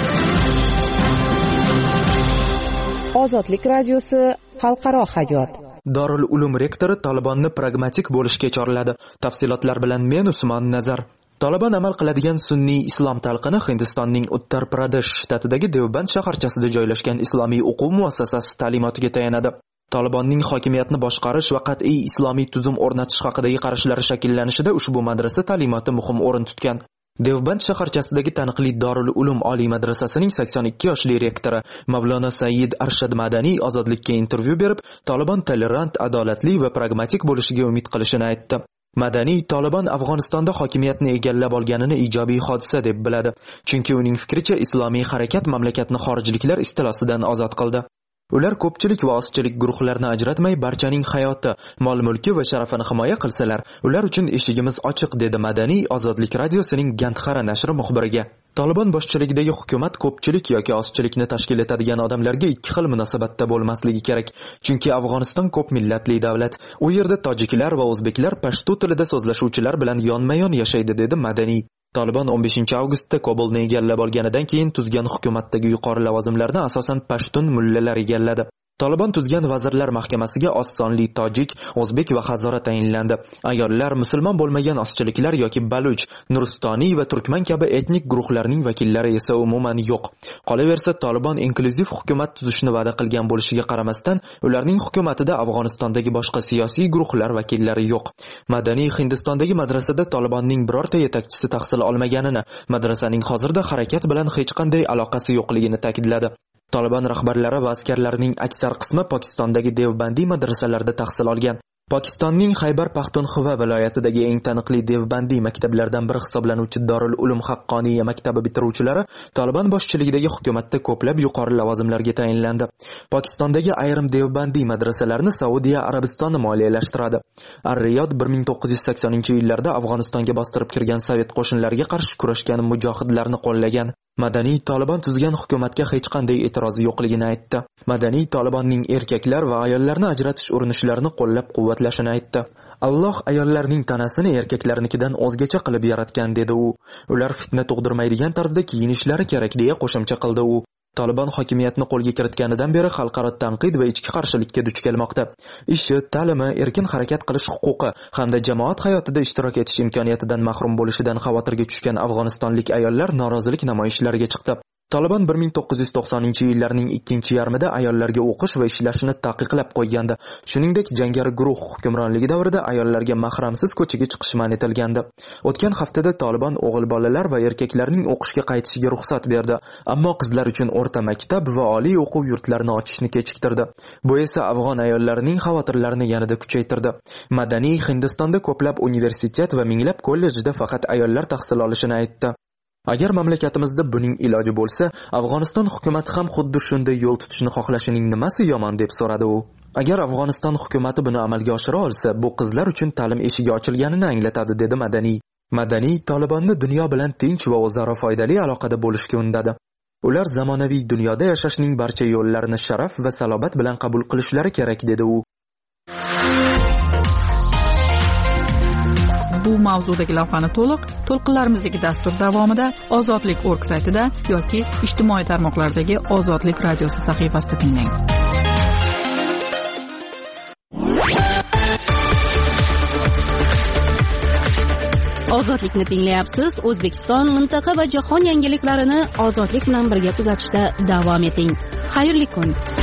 Speaker 10: Ozodlik radiosi xalqaro hayot.
Speaker 13: Dorul Ulum rektori Tolibonni pragmatik bo'lishga chorladi. Tafsilotlar bilan men Usmon Nazar. Taliban amal qiladigan sunniy islom talqini Hindistonning Uttar Pradesh shtatidagi Devband shaharchasida joylashgan islomiy o'quv muassasasi ta'limotiga tayanadi. Talibanning hokimiyatni boshqarish va qat'iy islomiy tuzum o'rnatish haqidagi qarashlari shakllanishida ushbu madrasa ta'limoti muhim o'rin tutgan. Devband shaharchasidagi taniqli Dorul Ulum oliy madrasasining sakson ikki yoshli rektori Mavlona Said Arshad Madaniy ozodlikka intervyu berib, Taliban tolerant, adolatli va pragmatik bo'lishiga umid qilishini aytdi. Madaniy Taliban Afg'onistonda hokimiyatni egallab olganini ijobiy hodisa deb biladi, chunki uning fikricha islomiy harakat mamlakatni xorijliklar istilosidan ozod qildi. Ular ko'pchilik va ozchilik guruhlarini ajratmay barchaning hayoti, mol-mulki va sharafini himoya qilsalar, ular uchun eshigimiz ochiq, dedi Madaniy Ozodlik radiosining Gandhara nashri muxbiriga. Taliban boshchiligidagi hukumat ko'pchilik yoki ozchilikni tashkil etadigan odamlarga ikki xil munosabatda bo'lmasligi kerak, chunki Afg'oniston ko'p millatli davlat. U yerda tojiklar va o'zbeklar pashtu tilida so'zlashuvchilar bilan yonma-yon yashaydi, dedi Madaniy. Taliban o'n beshinchi avgustda Kobulni egallab olganidan keyin tuzgan hukumatdagi yuqori lavozimlarni asosan pashtun mullalar egalladi. Taliban tuzgan vazirlar mahkamasiga oz sonli tojik, o'zbek va hazora tayinlandi. Ayollar, musulmon bo'lmagan ozchiliklar yoki baluch, nuristoniy va turkman kabi etnik guruhlarning vakillari esa umuman yo'q. Qolaversa, Taliban inklyuziv hukumat tuzishni va'da qilgan bo'lishiga qaramasdan, ularning hukumatida Afg'onistondagi boshqa siyosiy guruhlar vakillari yo'q. Madaniy Hindistondagi madrasada Talibanning birorta yetakchisi tahsil olmaganini, madrasaning hozirda harakat bilan hech qanday aloqasi yo'qligini ta'kidladi. Taliban rahbarlari va askarlarining aksar qismi Pokistondagi Devbandi madrasalarida tahsil olgan. Pokistonning Xaybar Paxtunxva viloyatidagi eng taniqli Devbandi maktablaridan biri hisoblanuvchi Dorul Ulum Haqqoniya maktabi bitiruvchilari Taliban boshchiligidagi hukumatda ko'plab yuqori lavozimlarga tayinlandi. Pokistondagi ayrim Devbandi madrasalarini Saudiya Arabistoni moliyalashtiradi. Ar-Riyod bir ming to'qqiz yuz saksoninchi yillarda Afg'onistonga bostirib kirgan sovet qo'shinlariga qarshi kurashgan mujohidlarni qo'llagan. Madaniy Taliban tuzgan hukumatga hech qanday e'tirozi yo'qligini aytdi. Madaniy Talibanning erkaklar va ayollarni ajratish urinishlarini qo'llab-quvvatlashini aytdi. Alloh ayollarning tanasini erkaklarnikidan o'zgacha qilib yaratgan, dedi u. Ular fitna tug'dirmaydigan tarzda kiyinishlari kerak, deya qo'shimcha qildi u. Taliban hokimiyatni qo'lga kiritganidan beri xalqaro tanqid va ichki qarshilikka duch kelmoqda. Ishi, ta'limi, erkin harakat qilish huquqi hamda jamoat hayotida ishtirok etish imkoniyatidan mahrum bo'lishidan xavotirga tushgan afg'onistonlik ayollar norozilik namoyishlariga chiqdi. Taliban bir ming to'qqiz yuz to'qsoninchi yillarning ikkinchi yarmida ayollarga o'qish va ishlashni taqiqlab qo'ygandi. Shuningdek, jangari guruh hukmronligi davrida ayollarga mahramsiz ko'chaga chiqish man etilgandi. O'tgan haftada Taliban o'g'il bolalar va erkaklarning o'qishga qaytishiga ruxsat berdi, ammo qizlar uchun o'rta maktab va oliy o'quv yurtlarini ochishni kechiktirdi. Bu esa afg'on ayollarining xavotirlarini yanada kuchaytirdi. Madaniy Hindistonda ko'plab universitet va minglab kollejda faqat ayollar tahsil olishini aytdi. Agar mamlakatimizda buning iloji bo'lsa, Afg'oniston hukumatı ham xuddi shunday yo'l tutishni xohlashining nimasi yomon deb so'radi u. Agar Afg'oniston hukumatı buni amalga oshira olsa, bu qizlar uchun ta'lim eshigi ochilganini anglatadi, dedi Madaniy. Madaniy Tolibonni dunyo bilan tinch va o'zaro foydali aloqada bo'lishga undadi. Ular zamonaviy dunyoda yashashning barcha yo'llarini sharaf va salobat bilan qabul qilishlari kerak, dedi u.
Speaker 6: Bu mavzudagi lavhani to'liq to'lqinlarimizdagi dastur davomida ozodlik nokta org saytida yoki ijtimoiy tarmoqlardagi Ozodlik radiosi sahifasida tinglang.
Speaker 1: Ozodlikni tinglayapsiz. O'zbekiston, mintaqa va jahon yangiliklarini ozodlik bilan birga kuzatishda davom eting. Xayrli kun.